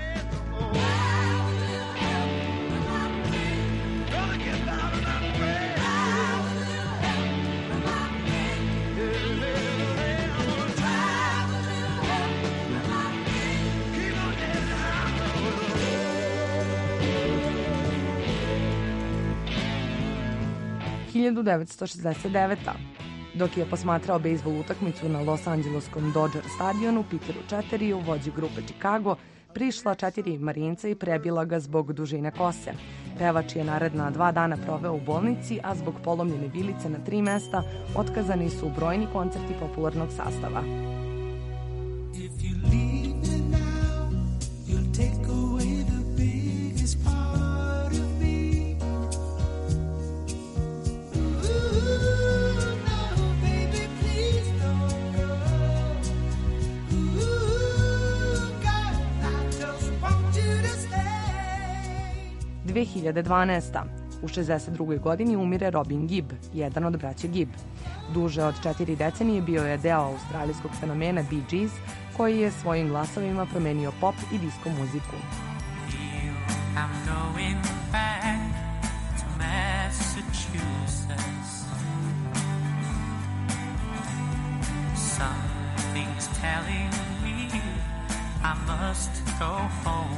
(1969) Dok je posmatrao bejzbol utakmicu na Los Angeleskom Dodger stadionu, Peteru Chatteriju, vođi grupe Chicago, prišla 4 marinca i prebila ga zbog dužine kose. Pevač je naredna 2 dana proveo u bolnici, a zbog polomljene vilice na 3 mesta otkazani su brojni koncerti popularnog sastava. – 2012. U 62. godini umire Robin Gibb, jedan od braće Gibb. Duže od 4 decenije bio je deo australijskog fenomena Bee Gees, koji je svojim glasovima promenio pop i disko muziku. Something's telling me I must go home.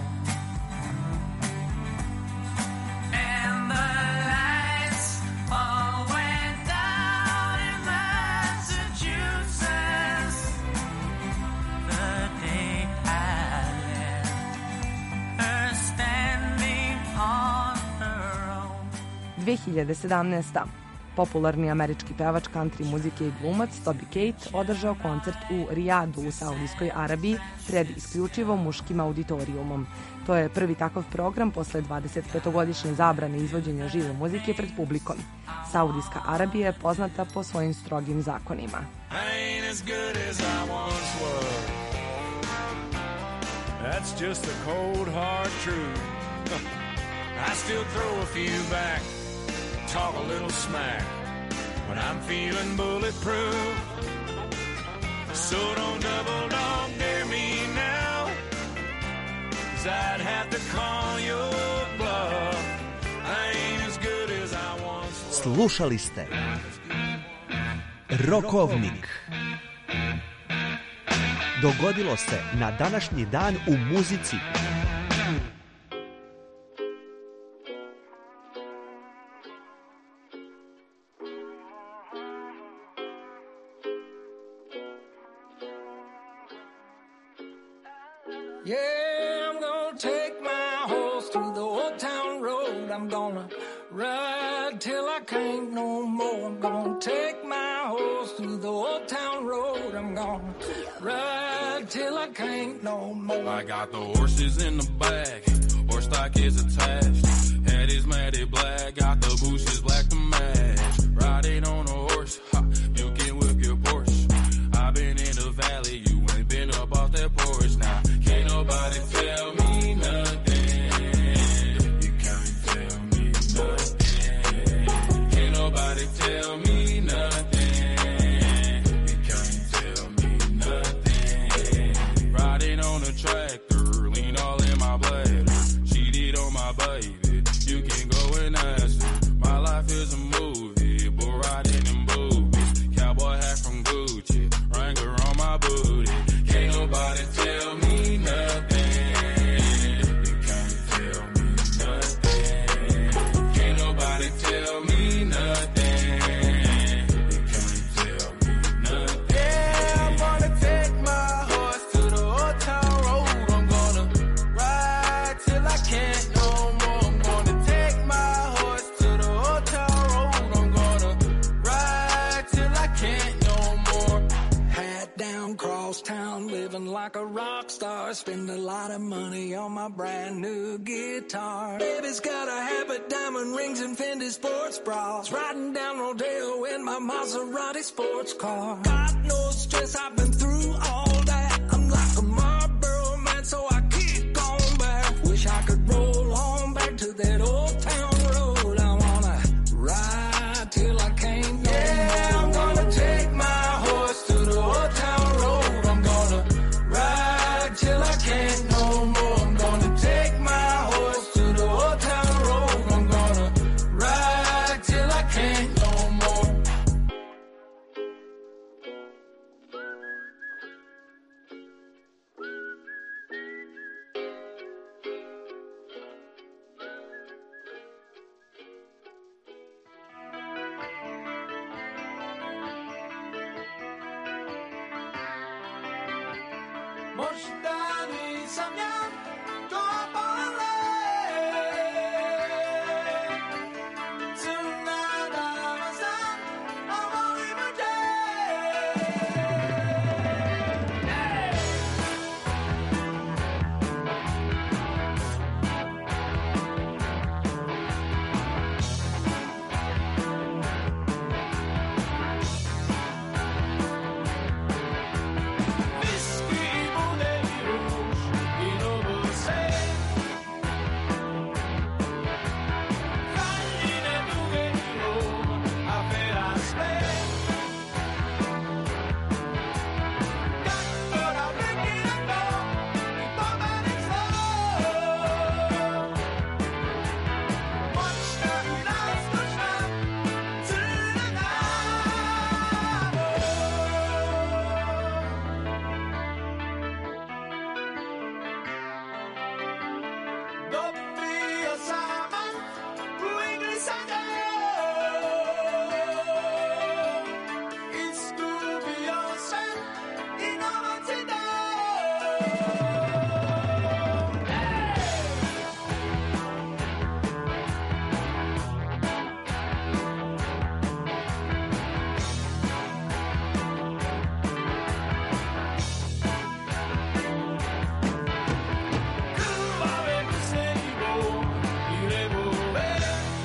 – 2017. Popularni američki pevač country muzike i glumac Toby Keith održao koncert u Rijadu u Saudijskoj Arabiji pred isključivo muškim auditorijumom. To je prvi takav program posle 25-godišnje zabrane izvođenja žive muzike pred publikom. Saudijska Arabija je poznata po svojim strogim zakonima. Talk a little smack when I'm feeling bulletproof. So don't double dog dare me now, 'cause I'd have to call your bluff. I ain't as good as I once was. Slušali ste Rokovnik. Dogodilo se na današnji dan u muzici. Yeah, I'm gonna take my horse through the old town road. I'm gonna ride till I can't no more. I'm gonna take my horse through the old town road. I'm gonna ride till I can't no more. I got the horses in the back, horse stock is attached. Head is matted black, got the bushes black to match. Riding on a horse, ha, you can whip your Porsche. I've been in the valley, you ain't been up off that porch. Now, can't nobody tell me nothing. You can't tell me nothing. Can't nobody tell me nothing. You can't tell me nothing. Riding on a tractor, lean all in my bladder. Cheated on my baby, you can go and ask her. My life is a movie, but riding in living like a rock star. Spend a lot of money on my brand new guitar. Baby's got a habit, diamond rings and Fendi sports bras. Riding down Rodeo in my Maserati sports car. Got no stress, I've been through all that. I'm like a Marlboro man, so I keep going back. Wish I could roll on back to that old town road. I wanna ride till I can't no more. I'm gonna take my horse to the old town road. I'm gonna ride till I can't no more. I'm gonna take my horse to the old town road. I'm gonna ride till I can't no more. Možda nisam ja to crna dama sam, a volim te. Viski bude i ruž i novu svet. Haljine duge i lom, afera splet. Kako da prekinem to i pomanem zlo. Moćna i raskošna crna dama. Doppio sama u igri sanjao. Izgubio sve i novac je dao. Krvave misle i bol i revolver.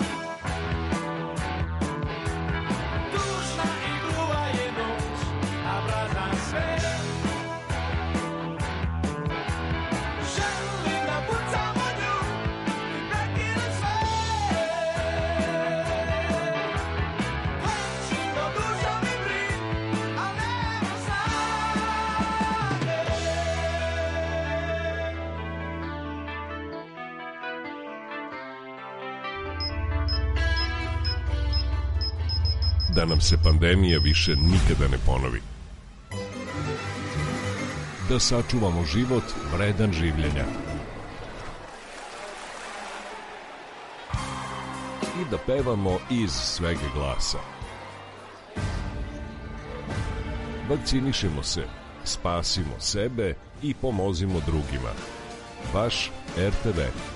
Tužna i gruba je noć, a prazan svet. Želim da pucam od nju i prekinem sve. Plačim do duša mi brin, a nema snage. Da nam se pandemija više nikada ne ponovi. Da sačuvamo život vredan življenja. I da pevamo iz svega glasa. Vakcinišemo se, spasimo sebe i pomozimo drugima. Vaš RTV.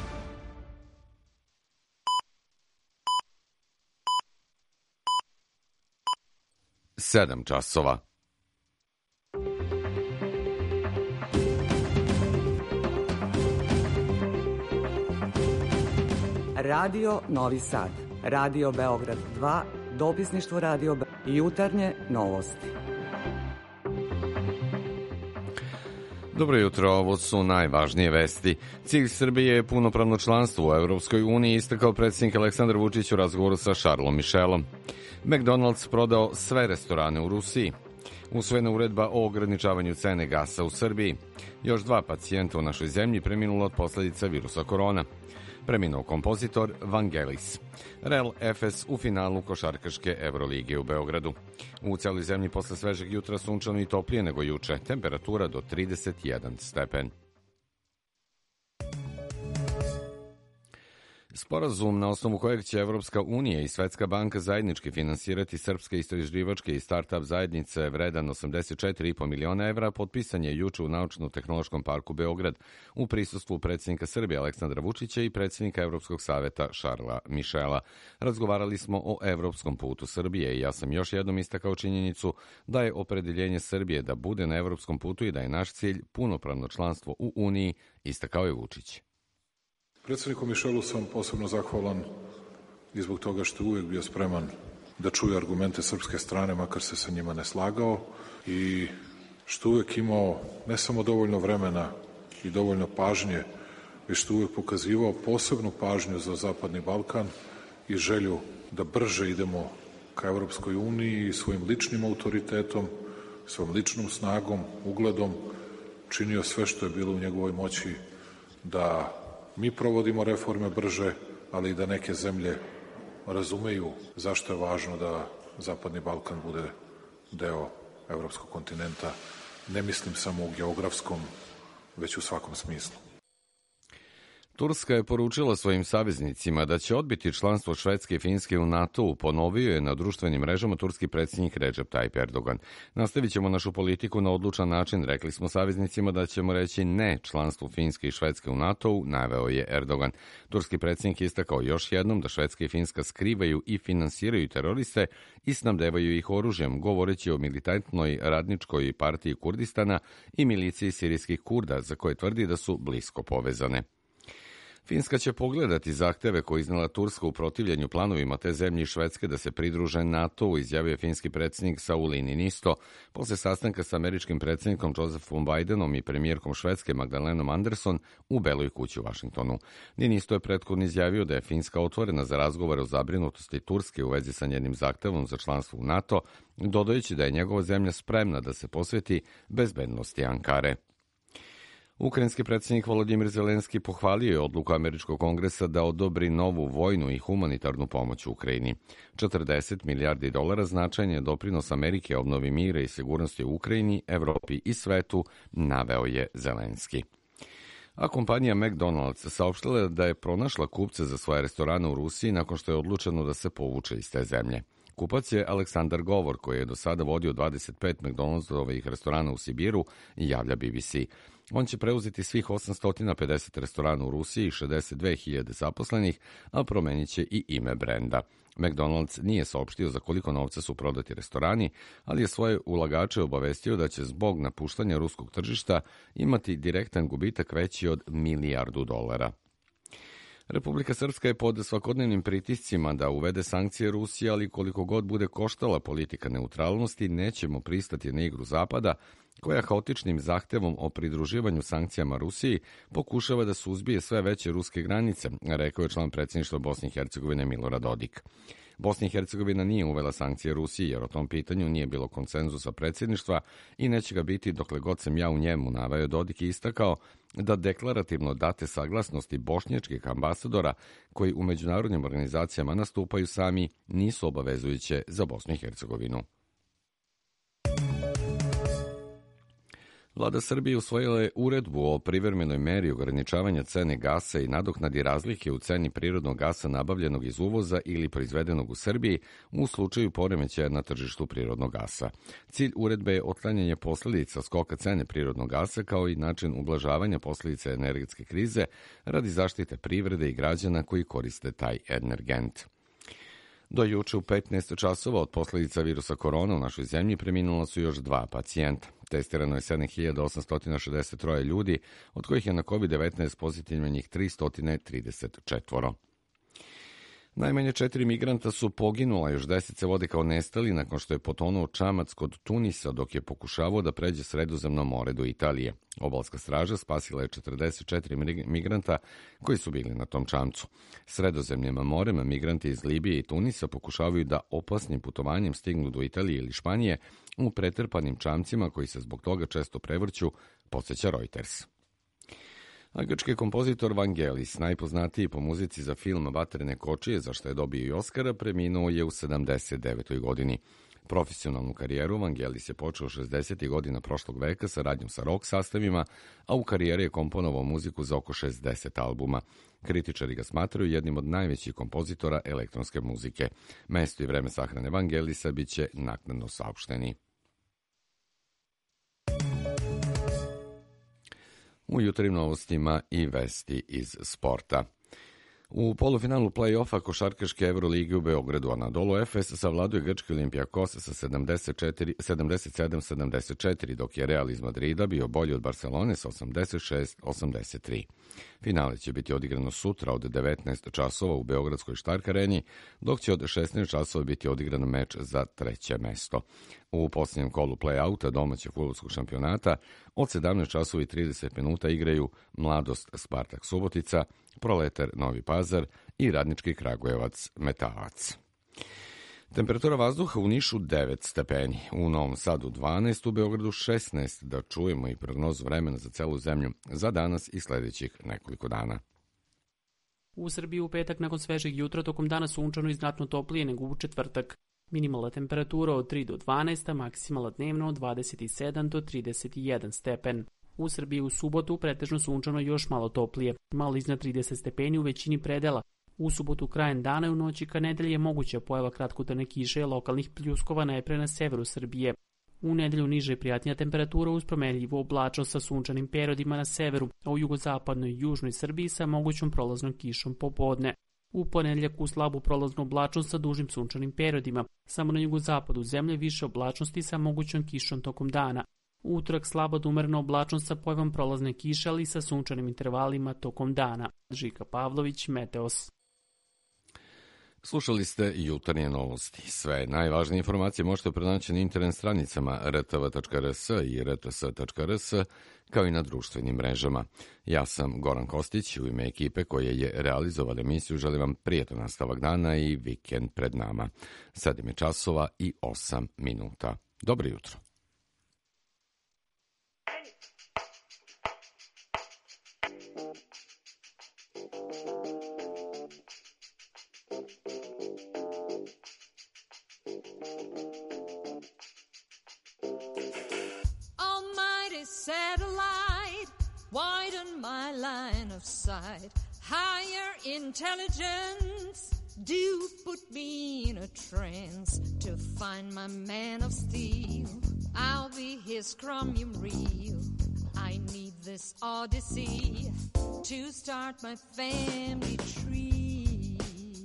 Sedam časova. Radio Novi Sad, Radio Beograd 2, dopisništvo Radio i jutarnje novosti. Dobro jutro, ovo su najvažnije vesti. Cilj Srbije je punopravno članstvo u Evropskoj uniji, istakao predsjednik Aleksandar Vučić u razgovoru sa Charlesom Michelom. McDonald's prodao sve restorane u Rusiji. Usvojena uredba o ograničavanju cene gasa u Srbiji. Još 2 pacijenta u našoj zemlji preminulo od posljedica virusa korona. Preminuo kompozitor Vangelis. Real Efes u finalu košarkaške Evrolige u Beogradu. U celoj zemlji posle svežeg jutra sunčano i toplije nego juče. Temperatura do 31 stepen. Sporazum na osnovu kojeg će Evropska unija i Svetska banka zajednički finansirati srpske istraživačke i start-up zajednice vredan 84,5 miliona evra potpisan je juče u Naučno-tehnološkom parku Beograd u prisustvu predsjednika Srbije Aleksandra Vučića i predsjednika Evropskog saveta Šarla Mišela. Razgovarali smo o evropskom putu Srbije i ja sam još jednom istakao činjenicu da je opredeljenje Srbije da bude na evropskom putu i da je naš cilj punopravno članstvo u Uniji, istakao je Vučić. Predsjedniku Mišelu sam posebno zahvalan i zbog toga što je uvijek bio spreman da čuje argumente srpske strane, makar se sa njima ne slagao, i što uvijek imao ne samo dovoljno vremena i dovoljno pažnje, već što uvijek pokazivao posebnu pažnju za Zapadni Balkan i želju da brže idemo ka Evropskoj uniji i svojim ličnim autoritetom, svojom ličnom snagom, ugledom, činio sve što je bilo u njegovoj moći da mi provodimo reforme brže, ali i da neke zemlje razumeju zašto je važno da Zapadni Balkan bude deo evropskog kontinenta. Ne mislim samo u geografskom, već u svakom smislu. Turska je poručila svojim saveznicima da će odbiti članstvo Švedske i Finske u NATO-u, ponovio je na društvenim mrežama turski predsjednik Recep Tayyip Erdogan. Nastavit ćemo našu politiku na odlučan način, rekli smo saveznicima da ćemo reći ne članstvu Finske i Švedske u NATO-u, naveo je Erdogan. Turski predsjednik istakao još jednom da Švedska i Finska skrivaju i finansiraju teroriste i snabdevaju ih oružjem, govoreći o militantnoj radničkoj partiji Kurdistana i miliciji sirijskih Kurda, za koje tvrdi da su blisko povezane. Finska će pogledati zahteve koje iznala Turska u protivljenju planovima te zemlje i Švedske da se pridruže NATO-u, izjavio je finski predsjednik Sauli Niinisto posle sastanka sa američkim predsjednikom Josephom Bidenom i premijerkom Švedske Magdalenom Andersson u Beloj kući u Vašingtonu. Niinisto je prethodno izjavio da je Finska otvorena za razgovore o zabrinutosti Turske u vezi sa njenim zahtevom za članstvo u NATO, dodajući da je njegova zemlja spremna da se posveti bezbednosti Ankare. Ukrajinski predsjednik Volodimir Zelenski pohvalio je odluku Američkog kongresa da odobri novu vojnu i humanitarnu pomoć u Ukrajini. 40 milijardi dolara značajan je doprinos Amerike obnovi mira i sigurnosti u Ukrajini, Evropi i svetu, naveo je Zelenski. A kompanija McDonald's saopštila da je pronašla kupce za svoje restorane u Rusiji nakon što je odlučeno da se povuče iz te zemlje. Kupac je Aleksandar Govor, koji je do sada vodio 25 McDonald'sovih restorana u Sibiru, javlja BBC. On će preuzeti svih 850 restorana u Rusiji i 62.000 zaposlenih, a promenit će i ime brenda. McDonald's nije saopštio za koliko novca su prodati restorani, ali je svoje ulagače obavestio da će zbog napuštanja ruskog tržišta imati direktan gubitak veći od $1 milijardu. Republika Srpska je pod svakodnevnim pritiscima da uvede sankcije Rusije, ali koliko god bude koštala politika neutralnosti, nećemo pristati na igru Zapada, koja haotičnim zahtevom o pridruživanju sankcijama Rusiji pokušava da suzbije sve veće ruske granice, rekao je član predsjedništva Bosne i Hercegovine Milorad Dodik. Bosna i Hercegovina nije uvela sankcije Rusiji, jer o tom pitanju nije bilo konsenzusa predsjedništva i neće ga biti dokle god sam ja u njemu, naveo Dodik i istakao da deklarativno date saglasnosti bošnjačkih ambasadora koji u međunarodnim organizacijama nastupaju sami nisu obavezujuće za Bosnu i Hercegovinu. Vlada Srbije usvojila je uredbu o privremenoj meri ograničavanja cene gasa i nadoknadi razlike u ceni prirodnog gasa nabavljenog iz uvoza ili proizvedenog u Srbiji u slučaju poremećaja na tržištu prirodnog gasa. Cilj uredbe je otklanjanje posledica skoka cene prirodnog gasa kao i način ublažavanja posledica energetske krize radi zaštite privrede i građana koji koriste taj energent. Do juče u 15 časova od posledica virusa korona u našoj zemlji preminula su još 2 pacijenta. Testirano je 7.863 ljudi, od kojih je na COVID-19 pozitivno njih 334. Najmanje 4 migranta su poginula, još 10 se vode kao nestali nakon što je potonuo čamac kod Tunisa dok je pokušavao da pređe Sredozemno more do Italije. Obalska straža spasila je 44 migranta koji su bili na tom čamcu. Sredozemnim morem migranti iz Libije i Tunisa pokušavaju da opasnim putovanjem stignu do Italije ili Španije u pretrpanim čamcima koji se zbog toga često prevrću, podsjeća Reuters. A grčki kompozitor Vangelis, najpoznatiji po muzici za film Vatrene kočije, za što je dobio i Oskara, preminuo je u 79. godini. Profesionalnu karijeru Vangelis je počeo 60. godina prošlog veka saradnjom sa rock sastavima, a u karijeri je komponovao muziku za oko 60 albuma. Kritičari ga smatraju jednim od najvećih kompozitora elektronske muzike. Mesto i vreme sahrane Vangelisa biće naknadno saopšteni. U jutarnjim novostima i vesti iz sporta. U polufinalu play-offa košarkaške Evrolige u Beogradu Anadolu Efes savladuje grčki Olympiakos sa 77-74, dok je Real iz Madrida bio bolji od Barcelone sa 86-83. Finale će biti odigrano sutra od 19 časova u Beogradskoj Štark areni, dok će od 16 časova biti odigran meč za treće mesto. U posljednjem kolu play-outa domaćeg fudbalskog šampionata od 17 časova i 30 minuta igraju Mladost Spartak Subotica, Proletar Novi Pazar i Radnički Kragujevac Metalac. Temperatura vazduha u Nišu 9 stepeni, u Novom Sadu 12, u Beogradu 16, da čujemo i prognozu vremena za celu zemlju za danas i sledećih nekoliko dana. U Srbiji u petak nakon svežeg jutra tokom dana sunčano i znatno toplije nego u četvrtak. Minimalna temperatura od 3 do 12, a maksimalna dnevno od 27 do 31 stepen. U Srbiji u subotu pretežno sunčano još malo toplije, malo iznad 30 stepeni u većini predela. U subotu krajem dana i u noći ka nedelji je moguća pojava kratkotane kiše i lokalnih pljuskova najpre na severu Srbije. U nedelju niže i prijatnija temperatura uz promenljivu oblačnost sa sunčanim periodima na severu, a u jugozapadnoj i južnoj Srbiji sa mogućom prolaznom kišom popodne. U ponedeljak u slabu prolaznu oblačnost sa dužim sunčanim periodima, samo na jugozapadu zemlje više oblačnosti sa mogućom kišom tokom dana. U utorak slaba do umerena oblačnost sa pojavom prolazne kiše, ali sa sunčanim intervalima tokom dana. Žika Pavlović, Meteos. Slušali ste jutarnje novosti. Sve najvažnije informacije možete pronaći na internet stranicama rtv.rs i rts.rs, kao i na društvenim mrežama. Ja sam Goran Kostić, u ime ekipe koja je realizovala emisiju želim vam prijatan nastavak dana i vikend pred nama. 7 je časova i 8 minuta. Dobro jutro. Satellite, widen my line of sight. Higher intelligence, do put me in a trance to find my man of steel. I'll be his chromium reel. I need this odyssey to start my family tree.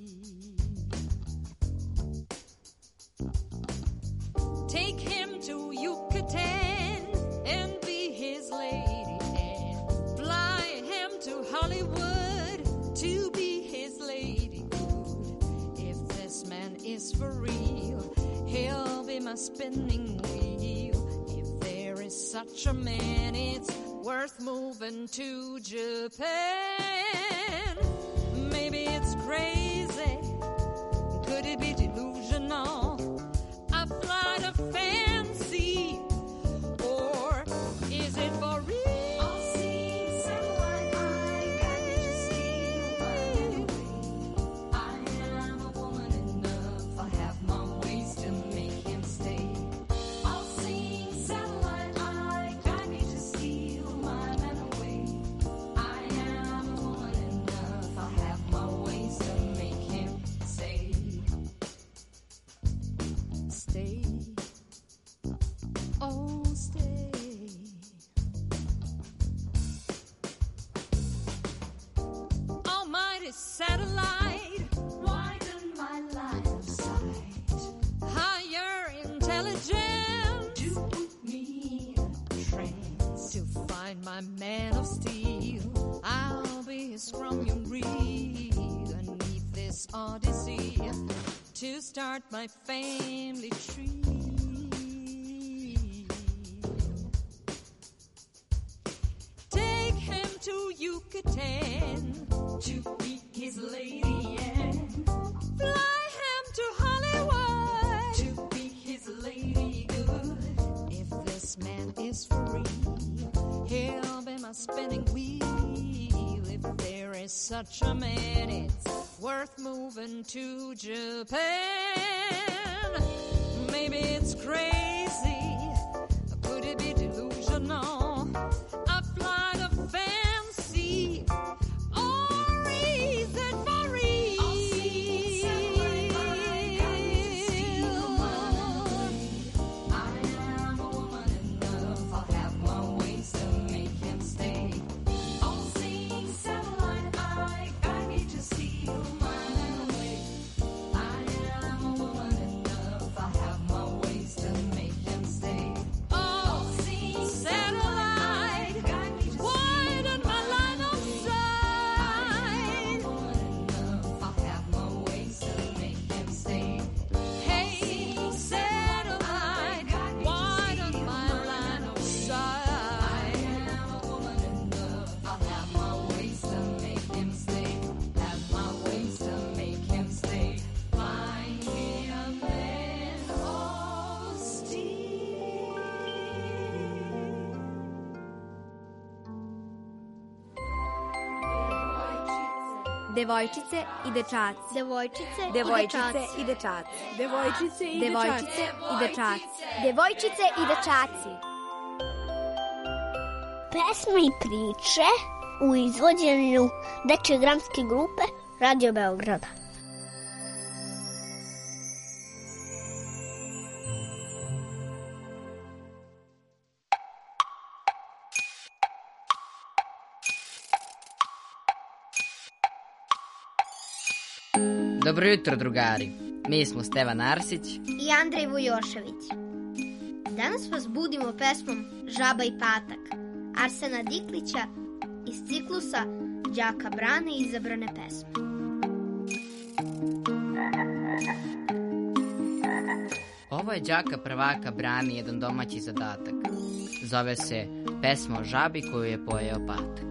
Take him to Yucatan and be his lady and fly him to Hollywood to be his lady good. If this man is for real, he'll be my spinning wheel. If there is such a man, it's worth moving to Japan. Maybe it's crazy, could it be delusional? A flight of fancy, or is it for real? I'll see satellite, I got to steal my away. I am a woman enough, I have my ways to make him stay. I'll see satellite, I got me to steal my man away. I am a woman enough, I have my ways to make him stay. Stay, oh stay. Almighty satellite, widen my line of sight. Higher intelligence, to put me in a trance to find my man of steel. I'll be his chromium reel underneath this odyssey to start my family tree. Take him to Yucatan to meet his lady and fly him to Hollywood to be his lady good. If this man is for real, he'll be my spinning wheel. If there is such a man, it's worth moving to Japan. maybe it's crazy. Could it be delusional? A flight of fancy, or is it for real? I am a woman enough. I'll have my ways to make him stay. All-seeing satellite eye, guide me to see the mind and the way. I am a woman enough. I'll have my ways to make him stay. All-seeing satellite, guide me to widen my line of sight. I'll have my ways to make him stay. Hey, satellite, widen my line of sight. I am a woman enough. I'll have my ways to make him stay. Have my ways to make him stay. Find me a man of steel. Devojčice i dečaci. Devojčice Devojčice i dečaci. Devojčice i Devojčice i dečaci. Devojčice i dečaci. Pesme i priče u izvođenju dečje dramske grupe Radio Beograda. Dobro jutro, drugari. Mi smo Stevan Arsić I Andrej Vujošević. Danas vas budimo pesmom Žaba i patak Arsena Diklića iz ciklusa Đaka Brane izabrane pesme. Ovo je đaka prvaka Brani jedan domaći zadatak. Zove se Pesma o žabi koju je pojeo patak.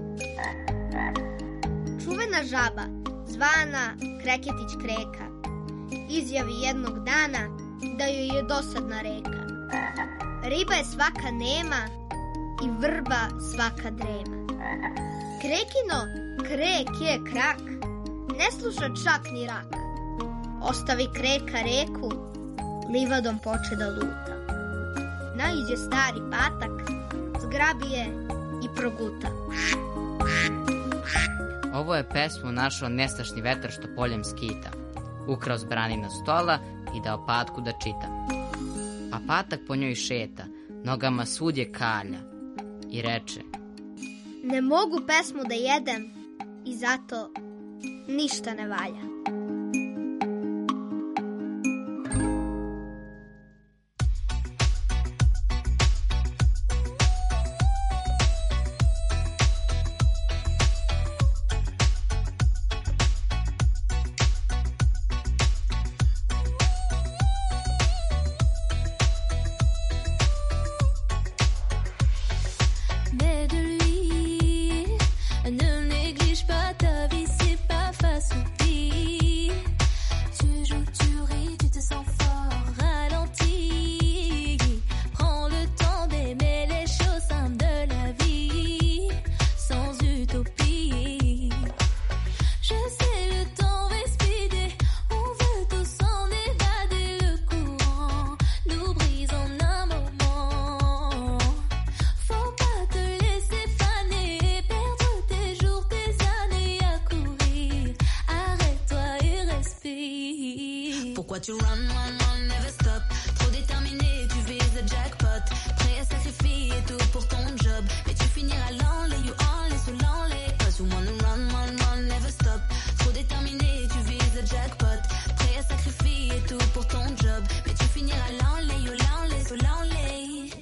Čuvena žaba, zvana Kreketić Kreka, izjavi jednog dana da joj je dosadna reka. Riba je svaka nema i vrba svaka drema. Krekino krek je krak, ne sluša čak ni rak. Ostavi Kreka reku, livadom poče da luta. Naiđe stari patak, zgrabi je i proguta. Ovo je pesmu našao nestašni vetar što poljem skita. Ukrao s Branina stola i dao patku da čita. A patak po njoj šeta, nogama svud je kalja. I reče: Ne mogu pesmu da jedem i zato ništa ne valja. Mais de lui, ne néglige pas ta vie, c'est pas facile. Tu joues, tu ris, tu te sens fort, ralenti. Prends le temps d'aimer les choses simples de la vie, sans utopie. Je sais le temps va speeder, on veut tous s'en évader, le courant nous brise en un moment. Faut pas te laisser faner, perdre tes jours, tes années à courir. Arrête-toi et respire. Pourquoi tu run, run, run, never stop? Trop déterminé, tu vises le jackpot. Prêt à sacrifier tout pour ton job, mais tu finiras l'enlay, you enlay sous l'enlay. Cause you wanna run, run, run, never stop. Trop déterminé, tu vises le jackpot. Prêt à sacrifier tout pour ton job, mais tu finiras l'enlay, you l'enlay sous l'enlay.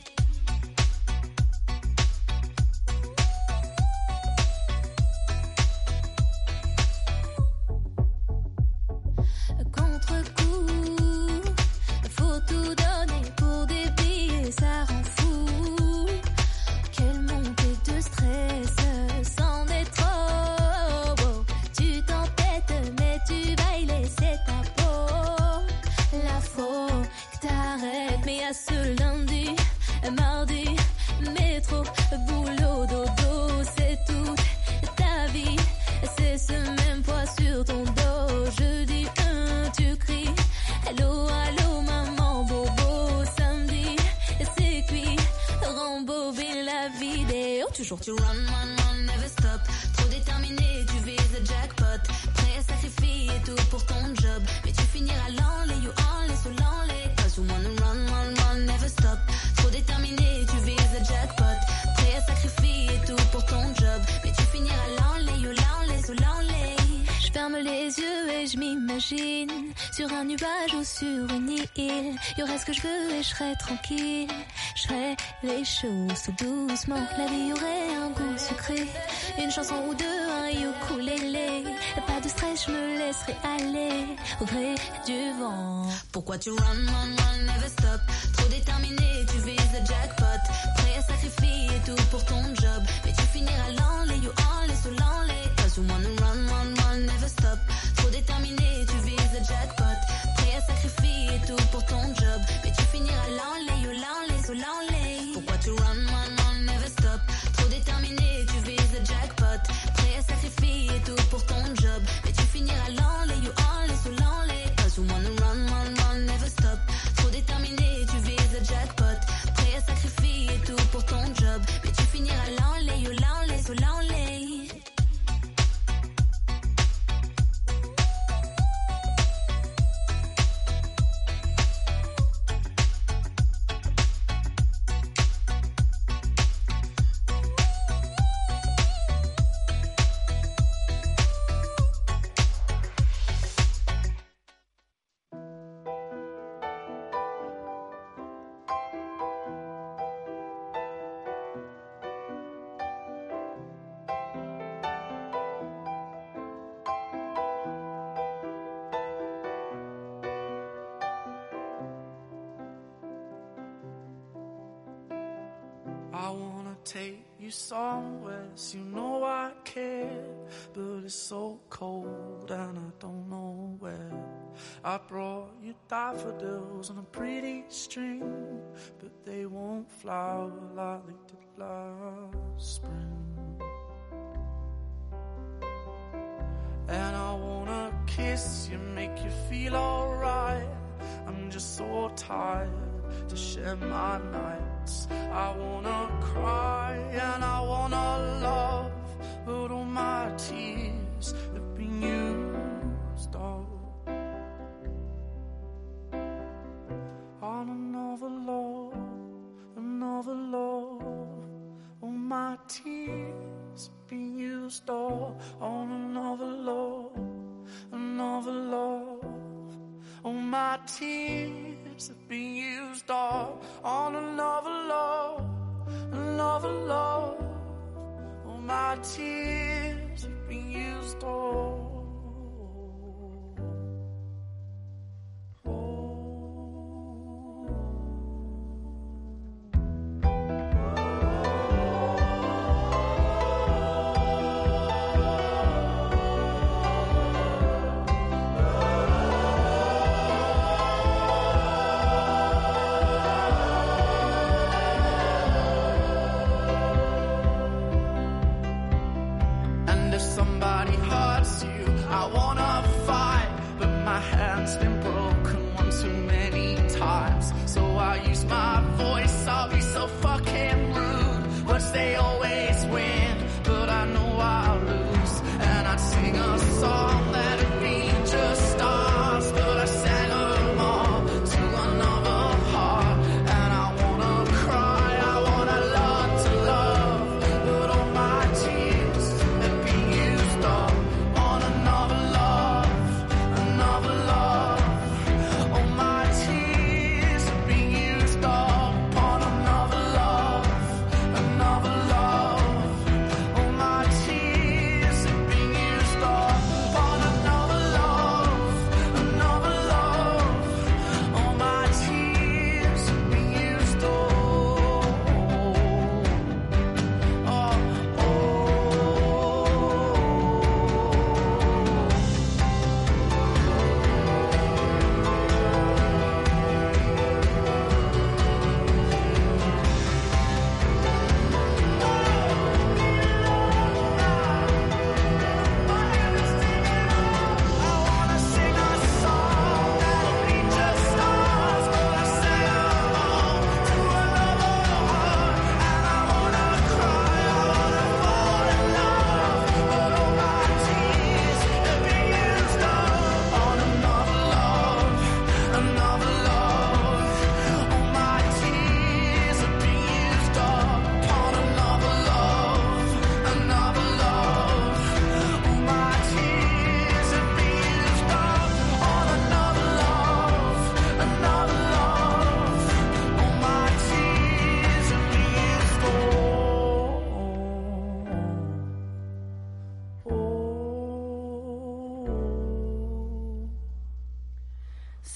Contre-coup, faut tout donner pour des billets, ça rend fou. Quelle montée de stress, c'en est trop beau. Tu t'entêtes, mais tu vas y laisser ta peau. La faut que t'arrêtes, mais à ce lundi, mardi, métro, boulot, dodo, c'est toute ta vie. C'est ce même poids sur ton dos. Je dis tu cries, allô, allô, maman, beau Toujours tu run, never stop. Trop déterminé, tu vises le jackpot. Prêt à sacrifier tout pour ton job. Mais tu finiras l'enlay, you enlay, so l'enlay. Cause you wanna run, never stop. Trop déterminé, tu vises le jackpot. Prêt à sacrifier tout pour ton job. Mais tu finiras l'enlay, you l'enlay, so l'enlay. Je ferme les yeux et je m'imagine sur un nuage ou sur une île. Y aurait ce que je veux et je serais tranquille. Je ferais les choses tout doucement. La vie aurait un goût sucré. Une chanson ou deux, un ukulélé. Pas de stress, je me laisserai aller au gré du vent. Pourquoi tu run, never stop. Trop déterminé, tu vises le jackpot. Prêt à sacrifier tout pour ton job. Mais tu finiras l'enlay, you enlay, so l'enlay. Cause you wanna run, never stop. Trop déterminé, tu vises le jackpot. Prêt à sacrifier tout pour ton job. Mais tu finiras l'enlay, you l'enlay, so l'enlay. Pourquoi tu run, never stop. Trop déterminé, tu vises le jackpot. Prêt à sacrifier tout pour ton job. Mais tu finiras l'enlay, you enlay, so l'enlay. Cause you wanna run, never stop. Trop déterminé, tu vises le jackpot. Prêt à sacrifier tout pour ton job. Mais tu finiras l'enlay, you l'enlay, so l'enlay. I wanna take you somewhere, so you know I care, but it's so cold and I don't know where. I brought you daffodils on a pretty string, but they won't flower like they did last spring. And I wanna kiss you, make you feel alright. I'm just so tired to share my nights. I wanna cry and I wanna love, but all my tears have been used up on another love, another love. All my tears have been used up on another love, another love. All my tears have been used up on another love, another love. All my tears have been used up.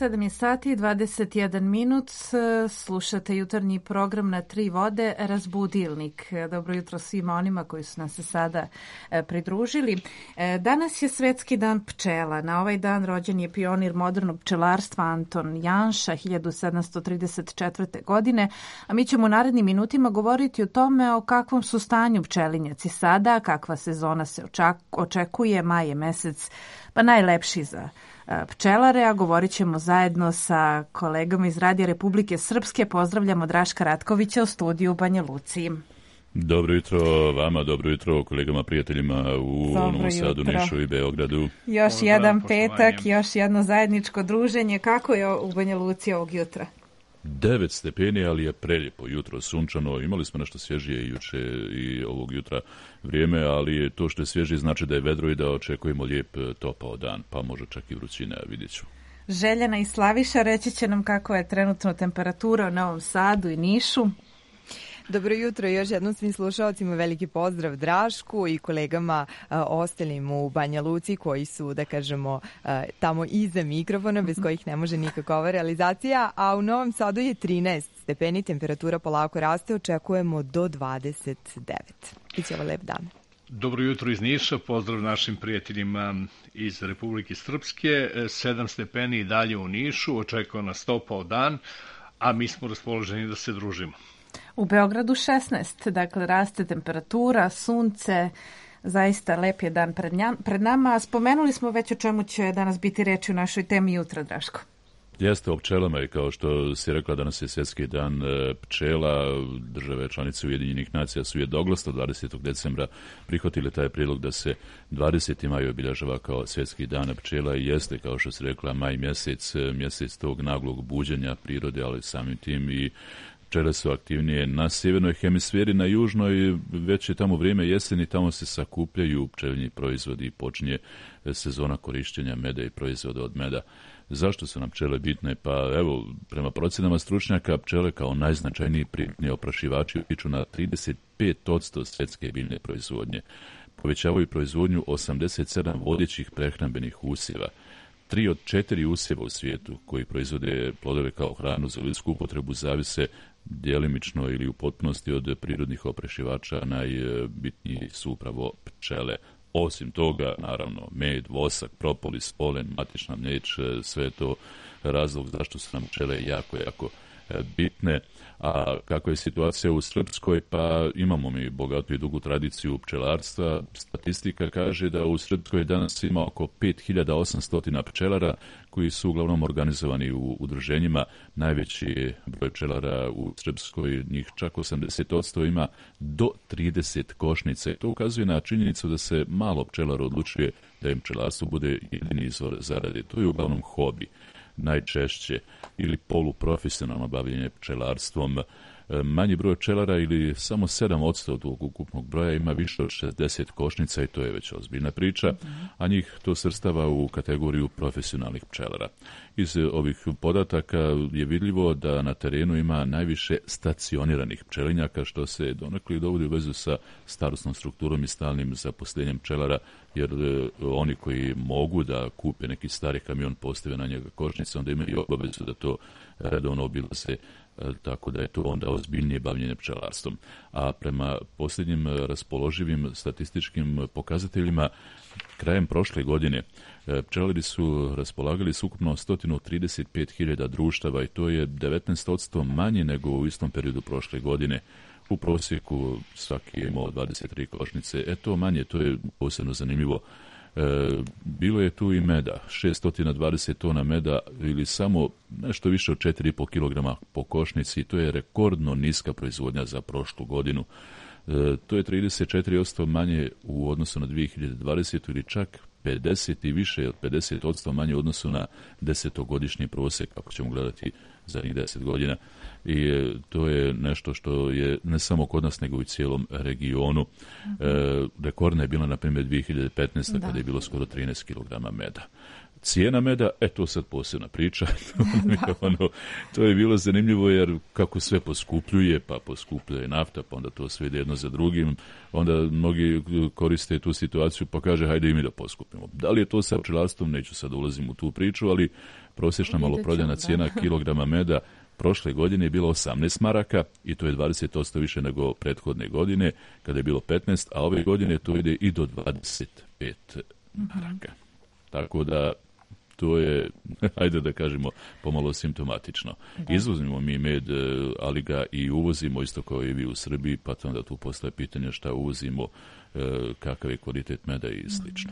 7 je sati i 21 minut. Slušate jutarnji program na Tri vode, Razbudilnik. Dobro jutro svima onima koji su nam se sada pridružili. Danas je Svetski dan pčela. Na ovaj dan rođen je pionir modernog pčelarstva Anton Janša 1734. godine, a mi ćemo u narednim minutima govoriti o tome o kakvom su stanju pčelinjaci sada, kakva sezona se očekuje, maj je mesec, pa najlepši za pčelare, a govorit ćemo zajedno sa kolegama iz Radija Republike Srpske. Pozdravljamo Draška Ratkovića u studiju u Banja Luci. Dobro jutro vama, dobro jutro kolegama, prijateljima u Novom Sadu, Nišu i Beogradu. Još jedan petak, još jedno zajedničko druženje. Kako je u Banja Luci ovog jutra? 9 stepeni, ali je prelijepo jutro, sunčano. Imali smo nešto svježije juče i ovog jutra vrijeme, ali to što je svježije znači da je vedro i da očekujemo lijep topao dan, pa možda čak i vrućina, vidjet ću. Željana i Slaviša reći će nam kako je trenutno temperatura u Novom Sadu i Nišu. Dobro jutro i još jednom svim slušalcima, veliki pozdrav Drašku i kolegama ostalim u Banja Luci koji su, da kažemo, tamo iza mikrofona, bez kojih ne može nikako ova realizacija, a u Novom Sadu je 13 stepeni, temperatura polako raste, očekujemo do 29. Biće ovo lep dan. Dobro jutro iz Niša, pozdrav našim prijateljima iz Republike Srpske, 7 stepeni i dalje u Nišu, očekuje nas topao dan, a mi smo raspoloženi da se družimo. U Beogradu 16, dakle raste temperatura, sunce, zaista lep je dan pred nama. Spomenuli smo već o čemu će danas biti reči u našoj temi jutra, Draško. Jeste o pčelama i kao što si rekla, danas je Svjetski dan pčela. Države članice Ujedinjenih nacija su jednoglasno 20. decembra prihvatili taj prijedlog da se 20. maj obilježava kao Svjetski dan pčela i jeste, kao što si rekla, maj mjesec tog naglog buđenja prirode, ali samim tim i pčele su aktivnije na sjevernoj hemisferi, na južnoj već je tamo vrijeme jeseni, tamo se sakupljaju pčelinji proizvodi i počinje sezona korištenja meda i proizvoda od meda. Zašto su nam pčele bitne? Pa evo, prema procjenama stručnjaka, pčele kao najznačajniji prirodni oprašivači utiču na 35% svjetske biljne proizvodnje. Povećavaju proizvodnju 87 vodećih prehrambenih usjeva. 3 od 4 usjeva u svijetu koji proizvode plodove kao hranu za ljudsku upotrebu zavise djelimično ili u potpunosti od prirodnih oprašivača, najbitniji su upravo pčele. Osim toga, naravno, med, vosak, propolis, polen, matična mliječ, sve je to razlog zašto su nam pčele jako bitne. A kako je situacija u Srpskoj? Pa imamo mi bogatu i dugu tradiciju pčelarstva. Statistika kaže da u Srpskoj danas ima oko 5800 pčelara koji su uglavnom organizovani u udruženjima. Najveći broj pčelara u Srpskoj, njih čak 80%, ima do 30 košnica. To ukazuje na činjenicu da se malo pčelara odlučuje da im pčelarstvo bude jedini izvor zarade. To je uglavnom hobi. Najčešće ili poluprofesionalno bavljenje pčelarstvom. Manji broj pčelara ili samo 7% od ukupnog broja ima više od 60 košnica i to je već ozbiljna priča, a njih to svrstava u kategoriju profesionalnih pčelara. Iz ovih podataka je vidljivo da na terenu ima najviše stacioniranih pčelinjaka, što se donekle dovodi u vezu sa starosnom strukturom i stalnim zaposlenjem pčelara, jer oni koji mogu da kupe neki stari kamion, postave na njega košnice, onda imaju obavezu da to redovno obilaze, tako da je to onda ozbiljnije bavljenje pčelarstvom. A prema posljednjim raspoloživim statističkim pokazateljima, krajem prošle godine pčelari su raspolagali s ukupno 135.000 društava i to je 19% manje nego u istom periodu prošle godine. U prosjeku svaki je imao 23 košnice. To manje, to je posebno zanimljivo. Bilo je tu i meda, 620 tona meda ili samo nešto više od 4,5 kg po košnici. To je rekordno niska proizvodnja za prošlu godinu. To je 34% manje u odnosu na 2020. ili čak 50 i više od 50% manje u odnosu na 10-godišnji prosjek, ako ćemo gledati zadnjih 10 godina. I to je nešto što je ne samo kod nas, nego i u cijelom regionu. Rekordna je bila, na primjer, 2015. kada je bilo skoro 13 kg meda. Cijena meda, to sad posebna priča. To je bilo zanimljivo jer kako sve poskupljuje, pa poskupljuje nafta, pa onda to sve ide jedno za drugim, onda mnogi koriste tu situaciju pa kaže hajde i mi da poskupimo. Da li je to sa pčelarstvom, neću sad ulazim u tu priču, ali prosječna maloprodajna cijena kilograma meda prošle godine je bilo 18 maraka i to je 20% više nego prethodne godine kada je bilo 15, a ove godine to ide i do 25 maraka. Tako da to je, ajde da kažemo, pomalo simptomatično. Izvozimo mi med, ali ga i uvozimo isto kao i vi u Srbiji, pa onda tu postoje pitanje šta uvozimo, kakav je kvalitet meda i slično.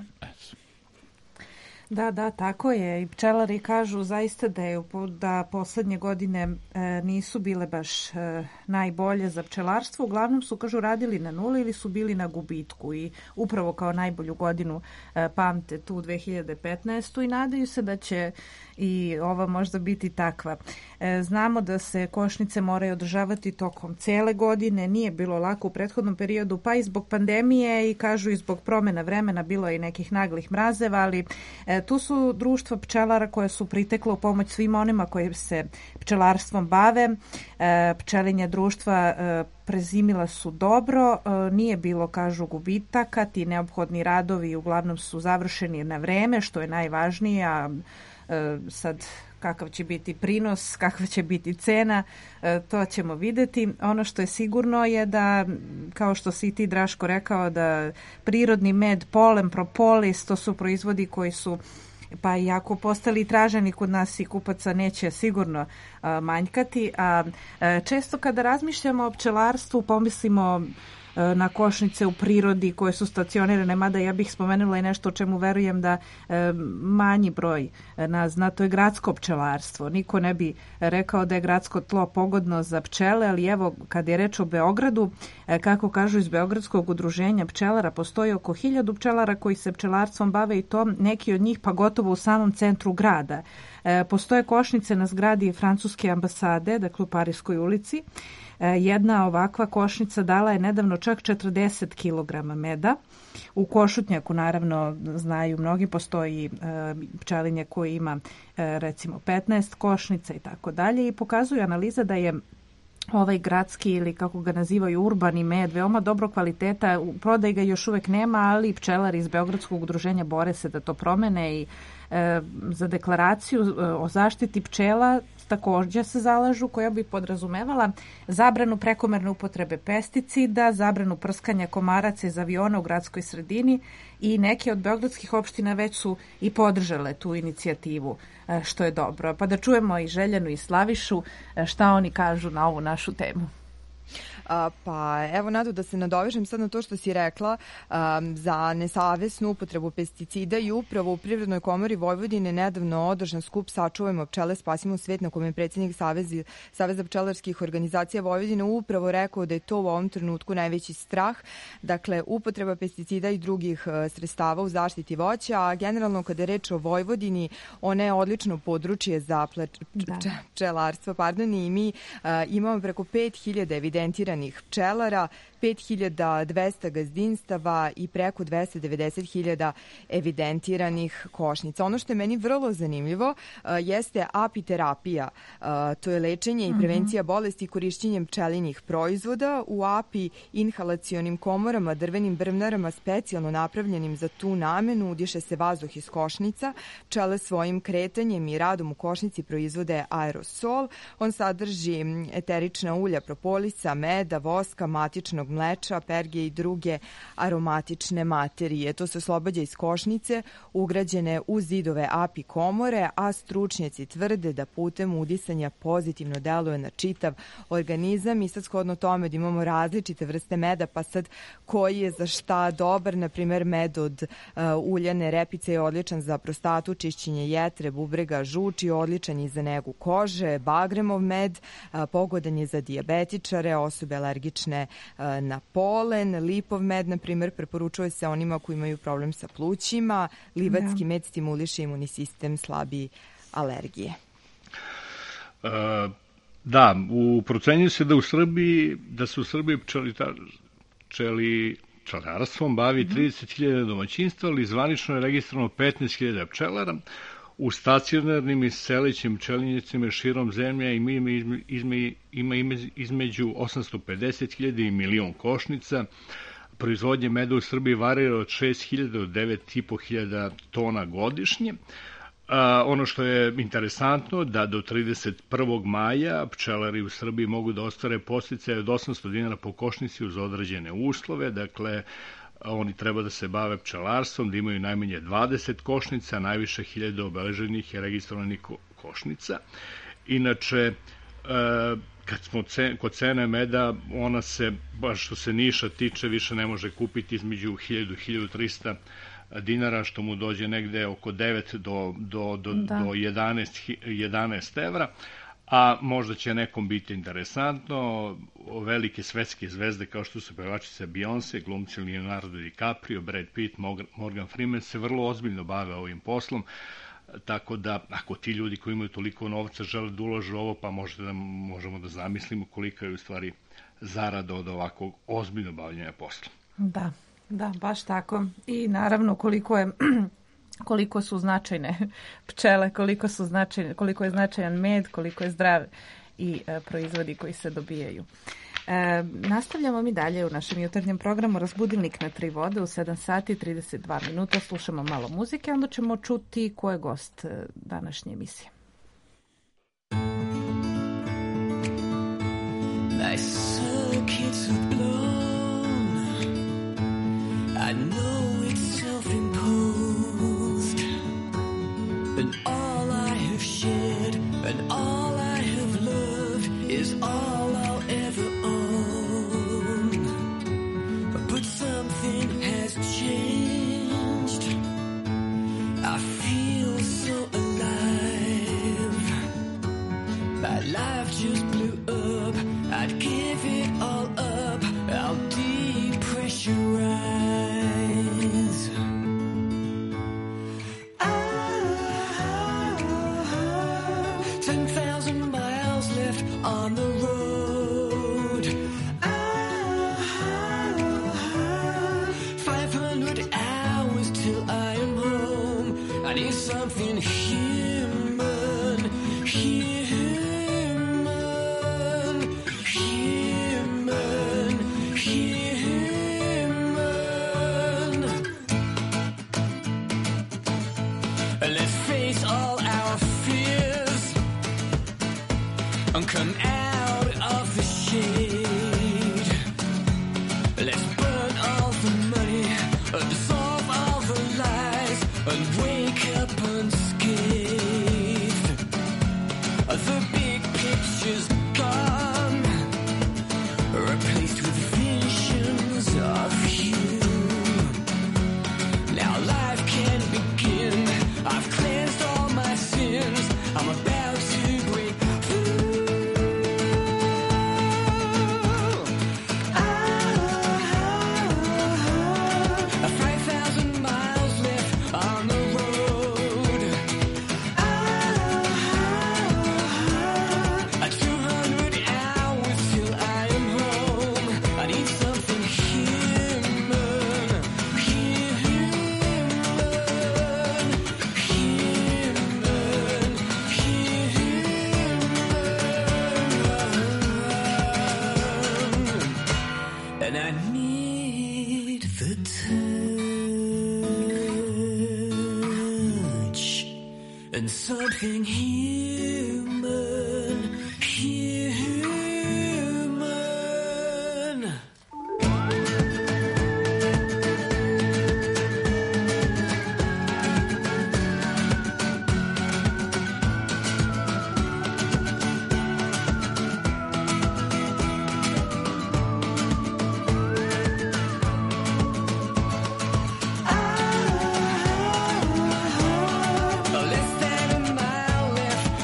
Da, tako je. I pčelari kažu zaista da poslednje godine nisu bile baš najbolje za pčelarstvo. Uglavnom su, kažu, radili na nuli ili su bili na gubitku i upravo kao najbolju godinu pamte tu 2015. i nadaju se da će i ova možda biti takva. Znamo da se košnice moraju održavati tokom cele godine, nije bilo lako u prethodnom periodu, pa i zbog pandemije i kažu i zbog promjena vremena, bilo je i nekih naglih mrazeva, ali tu su društva pčelara koje su pritekle u pomoć svima onima koji se pčelarstvom bave. Pčelinja društva prezimila su dobro, nije bilo, kažu, gubitaka, ti neophodni radovi uglavnom su završeni na vreme, što je najvažnije, a sad kakav će biti prinos, kakva će biti cena, to ćemo vidjeti. Ono što je sigurno je da, kao što si ti, Draško, rekao, da prirodni med, polen, propolis, to su proizvodi koji su, pa i ako postali traženi kod nas i kupaca, neće sigurno manjkati. A često kada razmišljamo o pčelarstvu pomislimo na košnice u prirodi koje su stacionirane, mada ja bih spomenula i nešto o čemu verujem da manji broj nas zna, to je gradsko pčelarstvo. Niko ne bi rekao da je gradsko tlo pogodno za pčele, ali evo, kad je reč o Beogradu, kako kažu iz Beogradskog udruženja pčelara, postoji oko 1000 pčelara koji se pčelarstvom bave i to neki od njih pa gotovo u samom centru grada. Postoje košnice na zgradi francuske ambasade, dakle u Parijskoj ulici. Jedna ovakva košnica dala je nedavno čak 40 kg meda. U Košutnjaku, naravno, znaju mnogi, postoji pčelinje koji ima recimo 15 košnica i tako dalje, i pokazuje analiza da je ovaj gradski, ili kako ga nazivaju, urbani med, veoma dobro kvaliteta. U prodaji ga još uvek nema, ali pčelari iz Beogradskog udruženja bore se da to promene i za deklaraciju o zaštiti pčela također se zalažu, koja bi podrazumevala zabranu prekomerne upotrebe pesticida, zabranu prskanja komaraca iz aviona u gradskoj sredini, i neke od beogradskih opština već su i podržale tu inicijativu, što je dobro. Pa da čujemo i Željanu i Slavišu šta oni kažu na ovu našu temu. Pa evo, Nado, da se nadovežem sad na to što si rekla za nesavesnu upotrebu pesticida, i upravo u Privrednoj komori Vojvodine nedavno održan skup Sačuvajmo pčele, spasimo svet, na kome je predsjednik Saveza pčelarskih organizacija Vojvodine upravo rekao da je to u ovom trenutku najveći strah, dakle upotreba pesticida i drugih sredstava u zaštiti voća, a generalno kada je reč o Vojvodini, ona je odlično područje za pčelarstvo, i mi imamo preko 5000 evidentiranih pčelara, 5200 gazdinstava i preko 290.000 evidentiranih košnica. Ono što je meni vrlo zanimljivo jeste apiterapija. To je lečenje i prevencija bolesti korišćenjem pčelinjih proizvoda u api inhalacionim komorama, drvenim brvnarama specijalno napravljenim za tu namenu. Udiše se vazduh iz košnica. Pčele svojim kretanjem i radom u košnici proizvode aerosol. On sadrži eterična ulja propolisa, meda, voska, matičnog mleča, perge i druge aromatične materije. To se oslobađa iz košnice ugrađene u zidove api komore, a stručnjaci tvrde da putem udisanja pozitivno deluje na čitav organizam, i sad shodno tome da imamo različite vrste meda, pa sad koji je za šta dobar. Na primjer, med od uljane repice je odličan za prostatu, čišćenje jetre, bubrega, žuči, odličan je za negu kože. Bagremov med pogodan je za dijabetičare, osobe alergične na polen. Lipov med, na primjer, preporučuje se onima koji imaju problem sa plućima. Livatski med stimuliše imunni sistem, slabiji alergije. Da, procenjuje se da se u Srbiji pčelarstvom bavi 30.000 domaćinstva, ali zvanično je registrovano 15.000 pčelara. U stacionarnim i selećim pčelinjacima širom zemlje ima između 850.000 i milion košnica. Proizvodnje meda u Srbiji varira od 6.000 do 9.500 tona godišnje. Ono što je interesantno da do 31. maja pčelari u Srbiji mogu da ostvare podsticaje od 800 dinara po košnici uz određene uslove, dakle oni treba da se bave pčelarstvom, da imaju najmanje 20 košnica, najviše 1000 obeleženih i registrovanih košnica. Inače, kad smo kod cene meda, ona se, baš što se Niša tiče, više ne može kupiti između 1000 i 1300 dinara, što mu dođe negde oko 9 do 11 evra, a možda će nekom biti interesantno, velike svetske zvezde kao što su pevačica Beyoncé, glumci Leonardo DiCaprio, Brad Pitt, Morgan Freeman se vrlo ozbiljno bave ovim poslom, tako da ako ti ljudi koji imaju toliko novca žele da uložu ovo, pa možemo da zamislimo kolika je u stvari zarada od ovakvog ozbiljno bavljenja posla. Da, baš tako. I naravno koliko su značajne pčele, koliko je značajan med, koliko je zdrav i proizvodi koji se dobijaju. Nastavljamo mi dalje u našem jutarnjem programu Razbudilnik na 3 vode u 7 sati 32 minuta. Slušamo malo muzike, onda ćemo čuti ko je gost današnje emisije. My circuits have blown. I know it's self-imposed, and all I have shared and all I have loved is all I'll ever own. But something has changed. I feel so alive. My life just blew up. I'd give it all up. I'll depressurize. 10,000 miles left on the road. 500 hours till I am home. I need something human, human, human, human. Let's face all our fears and come out of the shade. Let's burn all the money, dissolve all the lies, and wake up unscathed. The big picture's gone, replaced with visions of you. Now life can begin. I've cleansed all my sins. I'm about to break through. 5,000 miles left on the road. 200 hours till I am home. I need something human, human, human, human. And I need the touch and something human, human. Less than a mile left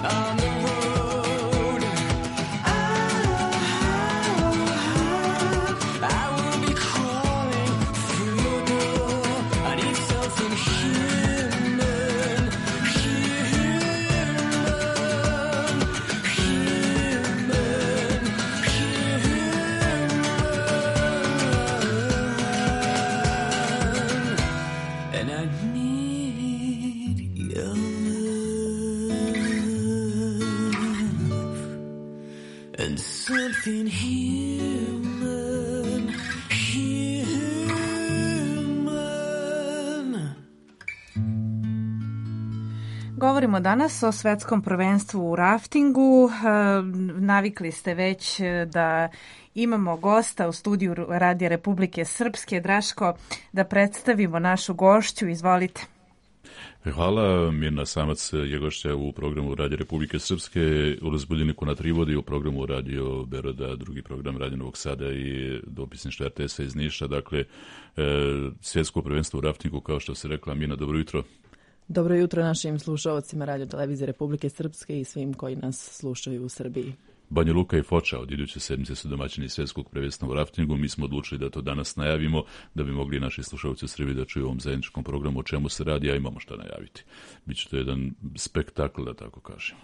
Govorimo danas o svetskom prvenstvu u raftingu. Navikli ste već da imamo gosta u studiju Radija Republike Srpske. Draško, da predstavimo našu gošću. Izvolite. Hvala. Mirna Samac je gošća u programu Radija Republike Srpske, u Razbuljeniku na Trivodi, u programu Radio Beroda, drugi program Radio Novog Sada i dopisništvo RTS-a iz Niša. Dakle, svjetsko prvenstvo u raftingu, kao što se rekla. Mirna, dobro jutro. Dobro jutro našim slušalcima Radio Televizije Republike Srpske i svim koji nas slušaju u Srbiji. Banja Luka i Foča od iduće sedmice su domaćini svjetskog prvenstva u raftingu. Mi smo odlučili da to danas najavimo, da bi mogli naši slušalci u Srbiji da čuju u ovom zajedničkom programu o čemu se radi, a imamo što najaviti. Biće to jedan spektakl, da tako kažem.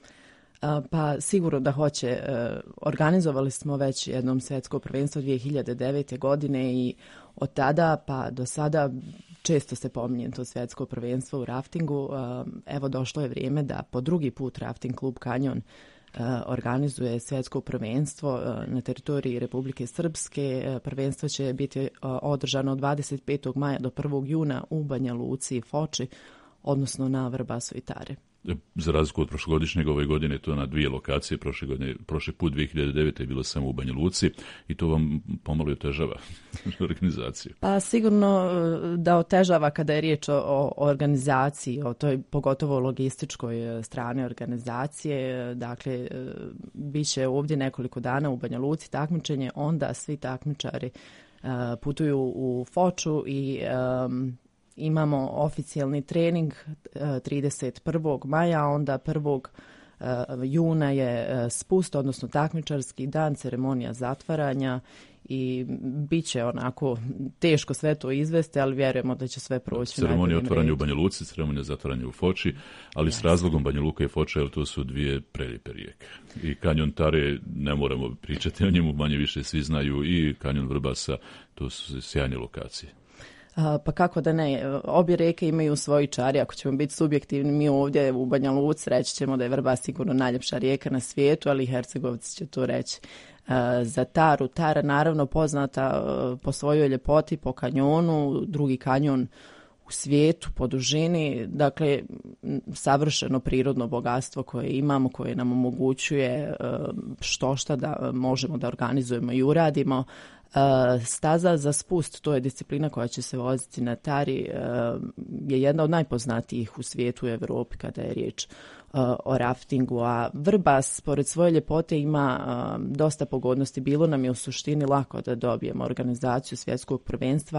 Pa sigurno da hoće. Organizovali smo već jednom svjetsko prvenstvo 2009. godine i od tada pa do sada često se pominje to svjetsko prvenstvo u raftingu. Evo došlo je vrijeme da po drugi put Rafting klub Kanjon organizuje svjetsko prvenstvo na teritoriji Republike Srpske. Prvenstvo će biti održano od 25. maja do 1. juna u Banja Luci i Foči, odnosno na Vrbasu i Tare. Za razliku od prošlogodišnjeg, ove godine je to na dvije lokacije. Prošli put 2009. je bilo samo u Banja Luci i to vam pomalo otežava organizaciju. Pa sigurno da otežava kada je riječ o organizaciji, o toj pogotovo logističkoj strani organizacije. Dakle, bit će ovdje nekoliko dana u Banja Luci takmičenje, onda svi takmičari putuju u Foču i imamo oficijalni trening 31. maja, onda 1. juna je spust, odnosno takmičarski dan, ceremonija zatvaranja i bit će onako teško sve to izvesti, ali vjerujemo da će sve proći. Ceremonija otvaranja u Banja Luci, ceremonija zatvaranja u Foči, ali s razlogom Banja Luka i Foča, jer to su dvije prelijepe rijeke. I kanjon Tare, ne moramo pričati o njemu, manje više svi znaju, i kanjon Vrbasa, to su sjajne lokacije. Pa kako da ne, obje reke imaju svoji čari, ako ćemo biti subjektivni, mi ovdje u Banja Luci reći ćemo da je Vrbas sigurno najljepša rijeka na svijetu, ali i Hercegovci će to reći. Za Taru, Tara naravno poznata po svojoj ljepoti, po kanjonu, drugi kanjon u svijetu po dužini, dakle savršeno prirodno bogatstvo koje imamo, koje nam omogućuje šta da možemo da organizujemo i uradimo. Staza za spust, to je disciplina koja će se voziti na Tari, je jedna od najpoznatijih u svijetu i Evropi kada je riječ o raftingu, a Vrbas pored svoje ljepote ima dosta pogodnosti. Bilo nam je u suštini lako da dobijemo organizaciju svjetskog prvenstva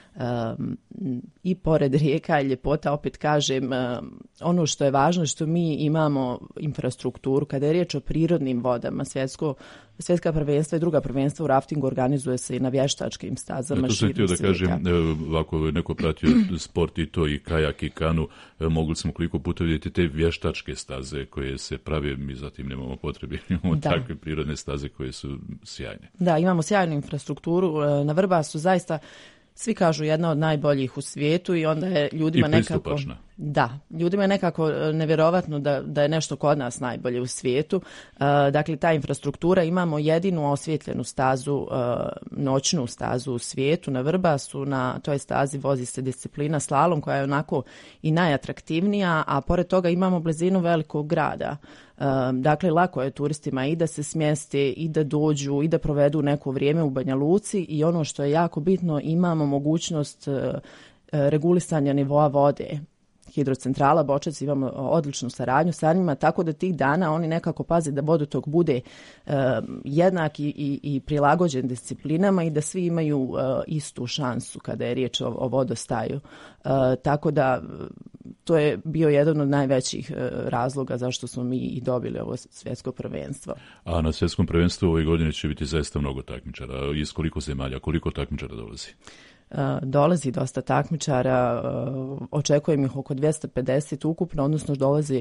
i pored rijeka i ljepota, opet kažem, ono što je važno što mi imamo infrastrukturu. Kada je riječ o prirodnim vodama, svjetska prvenstva i druga prvenstva u raftingu organizuje se i na vještačkim stazama širom svijeta. To sam htio da kažem, ako je neko pratio sport i to i kajak i kanu, mogli smo koliko puta vidjeti te vještačke staze koje se prave, mi zatim nemamo potrebe, imamo takve prirodne staze koje su sjajne. Da, imamo sjajnu infrastrukturu, na Vrbasu zaista svi kažu jedna od najboljih u svijetu i onda je ljudima nekako... Da, ljudima je nekako nevjerovatno da je nešto kod nas najbolje u svijetu. Dakle, ta infrastruktura, imamo jedinu osvjetljenu stazu, noćnu stazu u svijetu na Vrbasu. Na toj stazi vozi se disciplina slalom koja je onako i najatraktivnija, a pored toga imamo blizinu velikog grada. Dakle, lako je turistima i da se smjeste i da dođu i da provedu neko vrijeme u Banja Luci i ono što je jako bitno, imamo mogućnost regulisanja nivoa vode. Hidrocentrala Bočac, imamo odličnu saradnju sa njima, tako da tih dana oni nekako paze da vodotok bude jednak i prilagođen disciplinama i da svi imaju istu šansu kada je riječ o vodostaju. Tako da to je bio jedan od najvećih razloga zašto smo mi i dobili ovo svjetsko prvenstvo. A na svjetskom prvenstvu ove godine će biti zaista mnogo takmičara. Iz koliko zemalja, koliko takmičara dolazi? dolazi dosta takmičara, očekujem ih oko 250 ukupno, odnosno dolazi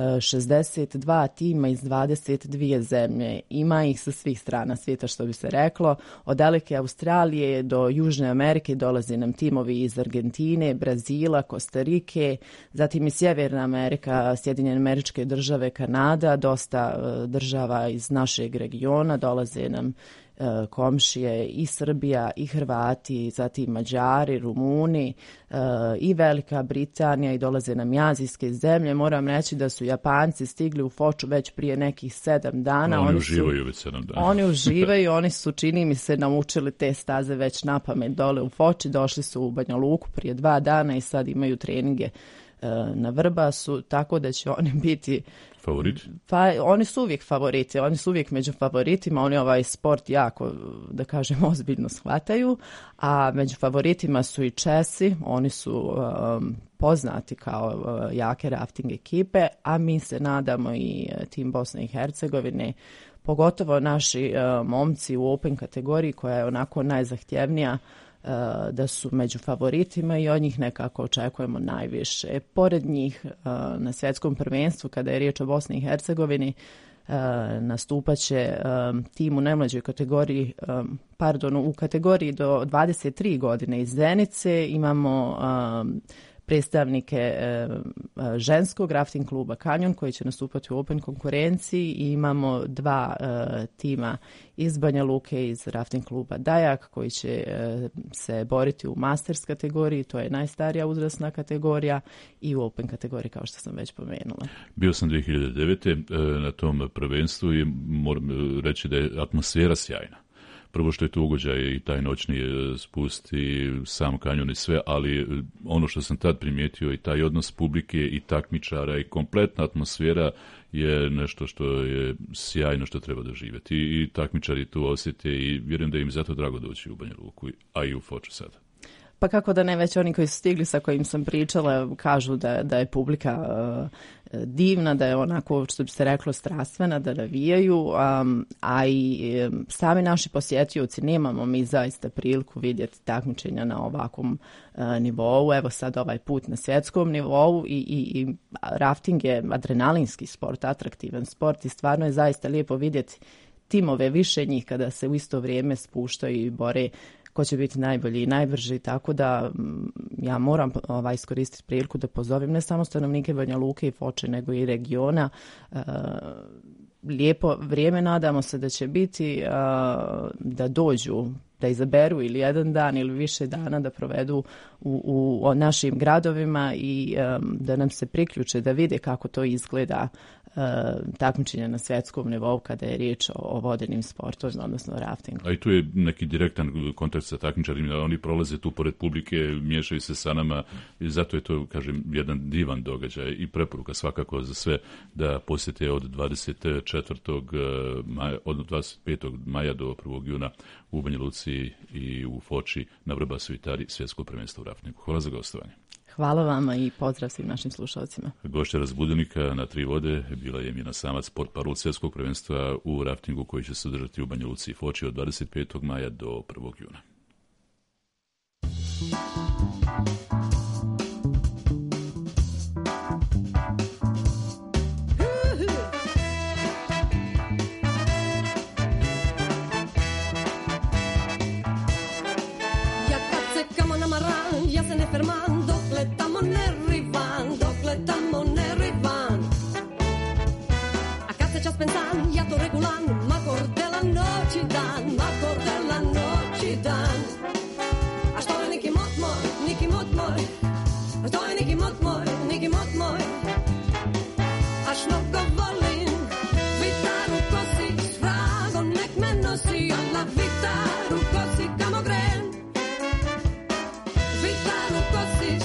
62 tima iz 22 zemlje. Ima ih sa svih strana svijeta, što bi se reklo. Od daleke Australije do Južne Amerike dolaze nam timovi iz Argentine, Brazila, Kostarike, zatim i Sjeverna Amerika, Sjedinjene Američke Države, Kanada, dosta država iz našeg regiona, dolaze nam komšije i Srbija i Hrvati, zatim Mađari, Rumuni i Velika Britanija i dolaze nam i azijske zemlje. Moram reći da su Japanci stigli u Foču već prije nekih 7 dana. Oni uživaju već 7 dana. Oni uživaju, oni su, čini mi se, naučili te staze već na pamet dole u Foči. Došli su u Banja Luku prije 2 dana i sad imaju treninge na Vrbasu, tako da će oni biti favoriti? Pa oni su uvijek favoriti, oni su uvijek među favoritima, oni ovaj sport jako, da kažem, ozbiljno shvataju, a među favoritima su i Česi, oni su poznati kao jake rafting ekipe, a mi se nadamo i tim Bosne i Hercegovine, pogotovo naši momci u open kategoriji koja je onako najzahtjevnija, da su među favoritima i od njih nekako očekujemo najviše. Pored njih na svjetskom prvenstvu, kada je riječ o Bosni i Hercegovini, nastupat će tim u najmlađoj kategoriji, u kategoriji do 23 godine iz Zenice. Imamo predstavnike ženskog rafting kluba Kanjon koji će nastupati u open konkurenciji i imamo 2 tima iz Banja Luke iz rafting kluba Dajak koji će se boriti u masters kategoriji, to je najstarija uzrasna kategorija, i u open kategoriji kao što sam već pomenula. Bio sam 2009. Na tom prvenstvu i moram reći da je atmosfera sjajna. Prvo što je to ugođaj i taj noćni spust i sam kanjon i sve, ali ono što sam tad primijetio i taj odnos publike i takmičara i kompletna atmosfera je nešto što je sjajno, što treba doživjeti. I takmičari tu osjete i vjerujem da im zato drago doći u Banja Luku, a i u Foču sada. Pa kako da ne, već oni koji su stigli sa kojim sam pričala kažu da je publika divna, da je onako, što bi se reklo, strastvena, da navijaju, a i sami naši posjetioci, nemamo mi zaista priliku vidjeti takmičenja na ovakvom nivou. Evo sad ovaj put na svjetskom nivou i rafting je adrenalinski sport, atraktivan sport i stvarno je zaista lijepo vidjeti timove, više njih kada se u isto vrijeme spuštaju i bore ko će biti najbolji i najbrži, tako da ja moram iskoristiti priliku da pozovem ne samo stanovnike Banja Luke i Foče, nego i regiona. Lijepo vrijeme, nadamo se da će biti, da dođu, da izaberu ili jedan dan ili više dana da provedu u našim gradovima i da nam se priključe, da vide kako to izgleda takmičenja na svjetskom nivou kada je riječ o vodenim sportovima, odnosno raftingu. A i tu je neki direktan kontakt sa takmičarima, oni prolaze tu pored publike, miješaju se sa nama i zato je to, kažem, jedan divan događaj i preporuka svakako za sve da posjete od 24. maja, od 25. maja do 1. juna u Banja Luci i u Foči na Vrbasu i Tari svjetsko prvenstvo u raftingu. Hvala za gostovanje. Hvala vama i pozdrav svim našim slušalcima. Gošća Razbudilnika na 3 vode bila je Mirna Samac, portparol svjetskog prvenstva u raftingu koji će se održati u Banja Luci i Foči od 25. maja do 1. juna. Ja se ne ferman, dokle tamo ne rivan. A kad se čas pensan, ja to regulan, makor dela noć i dan. A što je neki mot moj, to je neki mot moj. A što ga volim, vitaru kosi, s vragom nek me nosi, alla vitaru kosi, kamo gren. Vitaru kosi,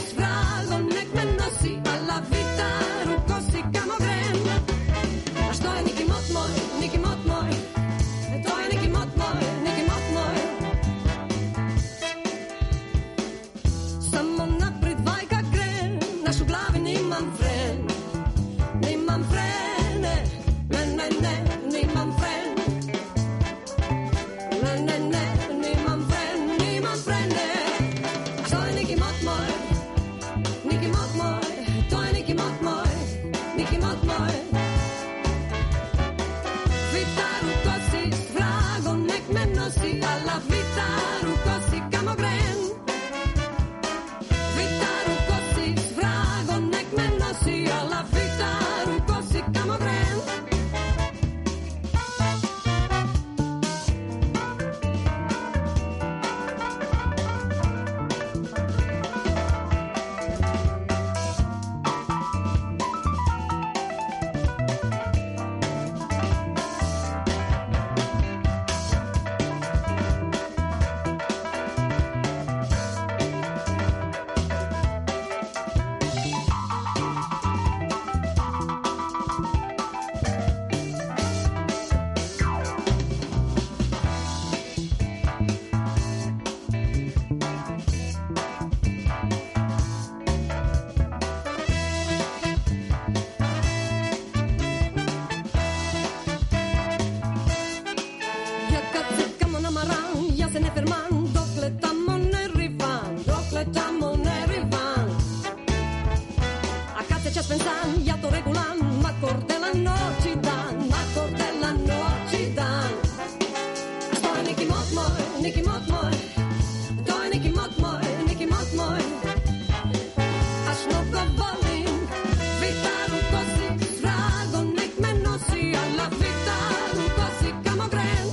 se ne ferman, dokle tamo ne rivan, dokle tamo ne rivan. A kad se čas pensan, ja to regulam, makor della noć i dan, makor della noć i dan. A to je neki mod moj, neki mod moj, to je neki mod moj, neki mod moj. Aš mnogo volim vitaru kosi, drago nek me nosi, alla vitaru kosi kamo gren.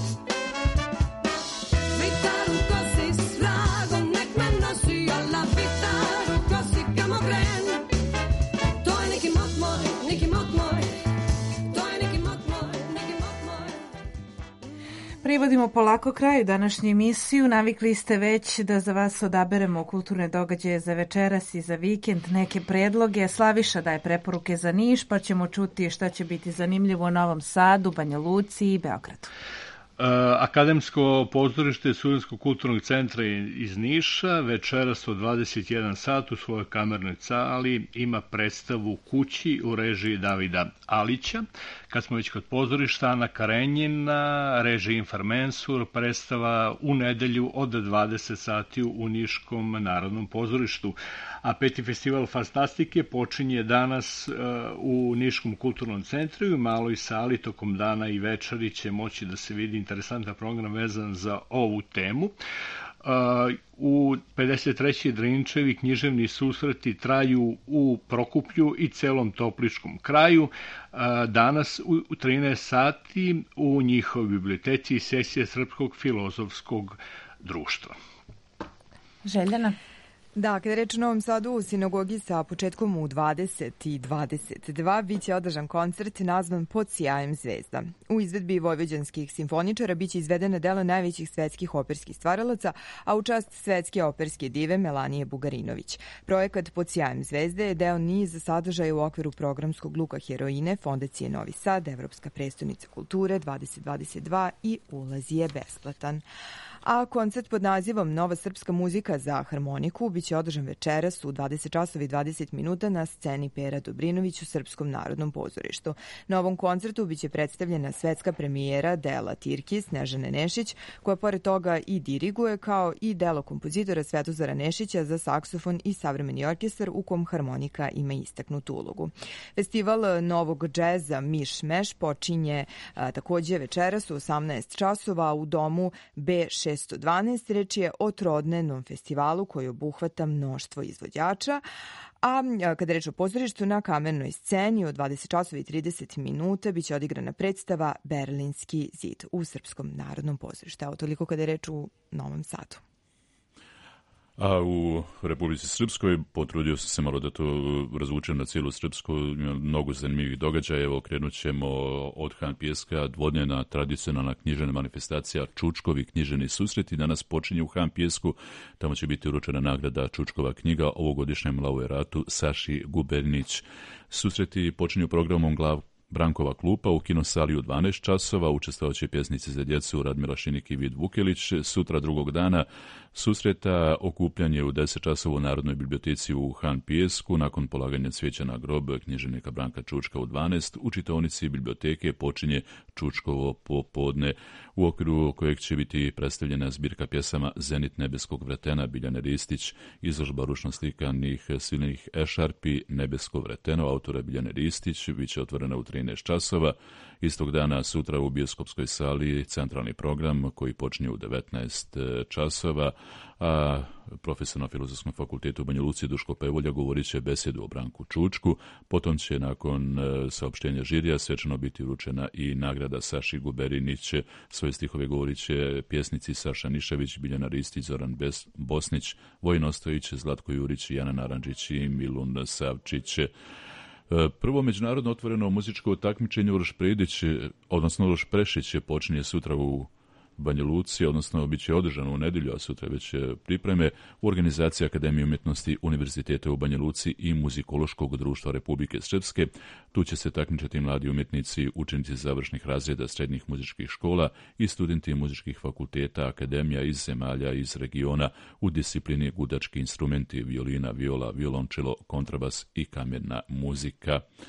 Vitaru kosi, drago nek me nosi, alla vitaru kosi kamo gren. To je neki mod moj, neki mod moj, to je neki mod moj, neki mod moj. Privodimo polako kraju današnju emisiju. Navikli ste već da za vas odaberemo kulturne događaje za večeras i za vikend, neke predloge. Slaviša daje preporuke za Niš, pa ćemo čuti šta će biti zanimljivo u Novom Sadu, Banja Luci i Beogradu. Akademsko pozorište Studentskog kulturnog centra iz Niša večeras od 21 sat u svojoj kamernoj sali ima predstavu Kući u režiji Davida Alića. Kad smo već kod pozorišta, Ana Karenjina, režiji Infarmensur, predstava u nedelju od 20 sati u Niškom narodnom pozorištu. A peti festival fantastike počinje danas u Niškom kulturnom centru i u maloj sali tokom dana i večeri će moći da se vidi interesantan program vezan za ovu temu. U 53. Drinčevi književni susreti traju u Prokuplju i celom Topličkom kraju. Danas u 13 sati u njihovoj biblioteci sesija Srpskog filozofskog društva. Željana? Da, kada reč o Novom Sadu u sinagogi sa početkom u 20:22 biće održan koncert nazvan Pod sjajem zvezda. U izvedbi vojvođanskih simfoničara biće izvedeno delo najvećih svetskih operskih stvaralaca, a u čast svetske operske dive Melanije Bugarinović. Projekat Pod sjajem zvezde je deo niza sadržaja u okviru programskog luka heroine Fondacije Novi Sad, Evropska prestonica kulture 2022 i ulaz je besplatan. A koncert pod nazivom Nova srpska muzika za harmoniku biće održan večeras u 20 časova i 20 minuta na sceni Pera Dobrinović u Srpskom narodnom pozorištu. Na ovom koncertu biće predstavljena svetska premijera dela Tirki Snežane Nešić, koja pored toga i diriguje, kao i delo kompozitora Svetozara Nešića za saksofon i savremeni orkestar u kom harmonika ima istaknutu ulogu. Festival novog džeza Miš Meš počinje takođe večeras u 18 časova u domu B612. Reč je o trodnevnom festivalu koji obuhvata mnoštvo izvođača, a kada reč o pozorištu, na kamernoj sceni od 20 časova i 30 minuta biće odigrana predstava Berlinski zid u Srpskom narodnom pozorištu. Evo toliko kada je reč u Novom Sadu. A u Republici Srpskoj potrudio sam se malo da to razvučem na cijelu Srpsku, ima mnogo zanimljivih događaja. Evo, krenut ćemo od Han Pjeska, dvodnevna tradicionalna književna manifestacija Čučkovi književni susreti. Danas počinje u Han Pjesku, tamo će biti uručena nagrada Čučkova knjiga ovogodišnjem laureatu Saši Gubernić. Susreti počinju programom Brankova klupa u kinosali u 12 časova, učestvovaće pjesnici za djecu Radmila Šinik i Vid Vukelić. Sutra drugog dana susreta okupljanje u 10 časova u Narodnoj biblioteci u Han Pjesku. Nakon polaganja cvijeća na grob književnika Branka Čučka u 12, u čitaonici biblioteke počinje Čučkovo popodne, u okviru kojeg će biti predstavljena zbirka pjesama Zenit nebeskog vretena Biljane Ristić, izložba ručno slikanih silnih ešarpi Nebesko vreteno autora Biljane Ristić, bit će otvorena u 13 časova. Istog dana sutra u bioskopskoj sali centralni program koji počinje u 19 časova, a profesor na Filozofskom fakultetu u Banja Luci Duško Pevolja govorit će besedu o Branku Čučku. Potom će nakon saopštenja žirija svečano biti uručena i nagrada Saši Guberinić. Svoje stihove govorit će pjesnici Saša Nišević, Biljana Ristić, Zoran Bosnić, Vojin Ostojić, Zlatko Jurić, Jana Narandžić i Milun Savčić. Prvo međunarodno otvoreno muzičko takmičenje Uroš Predić, odnosno Uroš Prešić, počinje sutra u Banja Luci, odnosno bit će održano u nedjelju, a sutra već pripreme u organizaciji Akademije umjetnosti Univerziteta u Banja Luci i Muzikološkog društva Republike Srpske. Tu će se takmičiti mladi umjetnici, učenici završnih razreda srednjih muzičkih škola i studenti muzičkih fakulteta, akademija iz zemalja iz regiona u disciplini gudački instrumenti, violina, viola, violončelo, kontrabas i kamerna muzika.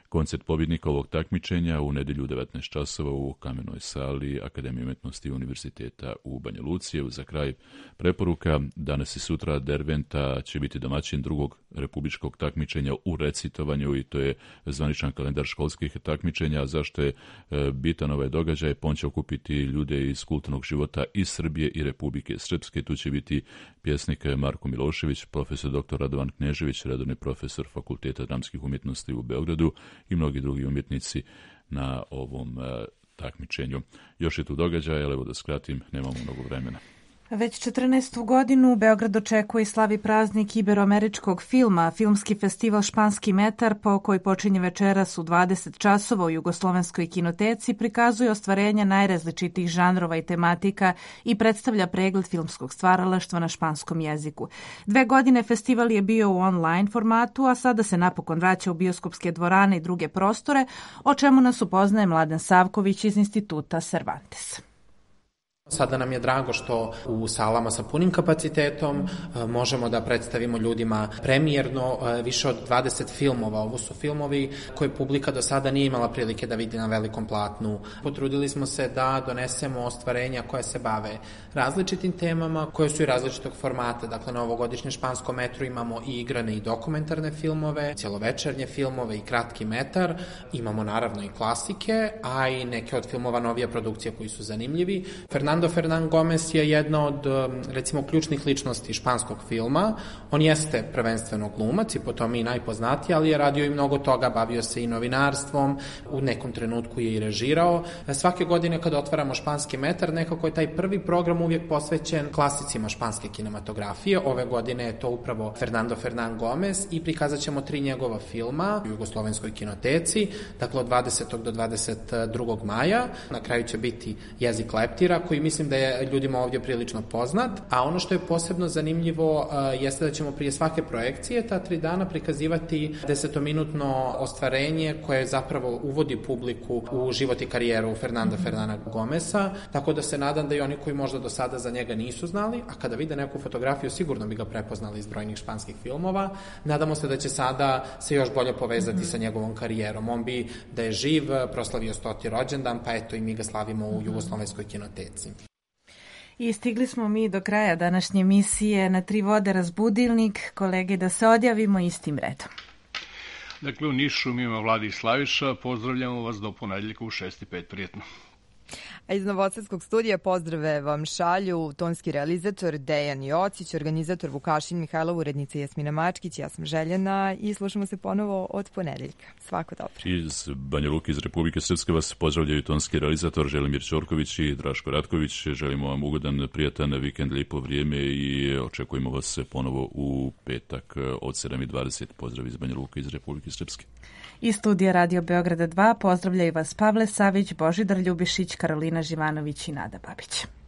Koncert pobjednika ovog takmičenja u nedjelju 19 časova u Kamenoj sali Akademije umjetnosti Univerziteta u Banja Luci. Za kraj preporuka, danas i sutra Derventa će biti domaćin drugog republičkog takmičenja u recitovanju i to je zvaničan kalendar školskih takmičenja. Zašto je bitan ovaj događaj? On će okupiti ljude iz kulturnog života iz Srbije i Republike Srpske. Tu će biti pjesnik Marko Milošević, profesor dr. Radovan Knežević, redovni profesor Fakulteta dramskih umjetnosti u Beogradu i mnogi drugi umjetnici na ovom takmičenju. Još je tu događaj, ali evo da skratim, nemamo mnogo vremena. Već 14. godinu Beograd očekuje i slavi praznik iberoameričkog filma. Filmski festival Španski metar, po koji počinje večeras u 20 časova u Jugoslovenskoj kinoteci, prikazuje ostvarenja najrazličitijih žanrova i tematika i predstavlja pregled filmskog stvaralaštva na španskom jeziku. 2 godine festival je bio u online formatu, a sada se napokon vraća u bioskopske dvorane i druge prostore, o čemu nas upoznaje Mladen Savković iz Instituta Cervantes. Sada nam je drago što u salama sa punim kapacitetom možemo da predstavimo ljudima premijerno više od 20 filmova. Ovo su filmovi koje publika do sada nije imala prilike da vidi na velikom platnu. Potrudili smo se da donesemo ostvarenja koje se bave različitim temama, koje su i različitog formata. Dakle, na ovogodišnjem Španskom metru imamo i igrane i dokumentarne filmove, cjelovečernje filmove i kratki metar. Imamo naravno i klasike, a i neke od filmova novije produkcije koji su zanimljivi. Fernando Gomez je jedna od, recimo, ključnih ličnosti španskog filma. On jeste prvenstveno glumac i po tome i najpoznatiji, ali je radio i mnogo toga, bavio se i novinarstvom, u nekom trenutku je i režirao. Svake godine kada otvaramo Španski metar, nekako je taj prvi program uvijek posvećen klasicima španske kinematografije. Ove godine je to upravo Fernando Gomez i prikazat ćemo 3 njegova filma u Jugoslovenskoj kinoteci, dakle od 20. do 22. maja. Na kraju će biti Jezik leptira, koji mislim da je ljudima ovdje prilično poznat, a ono što je posebno zanimljivo jeste da ćemo prije svake projekcije ta 3 dana prikazivati 10-minutno ostvarenje koje zapravo uvodi publiku u život i karijeru Fernanda Gomeza, tako da se nadam da i oni koji možda do sada za njega nisu znali, a kada vide neku fotografiju sigurno bi ga prepoznali iz brojnih španskih filmova. Nadamo se da će sada se još bolje povezati sa njegovom karijerom. On bi, da je živ, proslavio 100. rođendan, pa eto i mi ga slavimo u Jugoslovenskoj kinoteci. I stigli smo mi do kraja današnje emisije Na 3 vode razbudilnik. Kolege, da se odjavimo istim redom. Dakle, u Nišu mi ima Vladi i Slaviša. Pozdravljamo vas do ponedjeljka u 6:05. Prijetno. A iz Novosadskog studija pozdrave vam šalju tonski realizator Dejan Jocić, organizator Vukašin Mihajlov, urednica Jasmina Mačkić, ja sam Željana i slušamo se ponovo od ponedjeljka. Svako dobro. Iz Banja Luke, iz Republike Srpske vas pozdravljaju tonski realizator Želimir Ćorković i Draško Ratković. Želimo vam ugodan, prijatan vikend, lijepo vrijeme i očekujemo vas ponovo u petak od 7:20. Pozdrav iz Banja Luke, iz Republike Srpske. Iz studija Radio Beograda 2 pozdravljaju vas Pavle Savić, Božidar Ljubišić, Karolina Živanović i Nada Babić.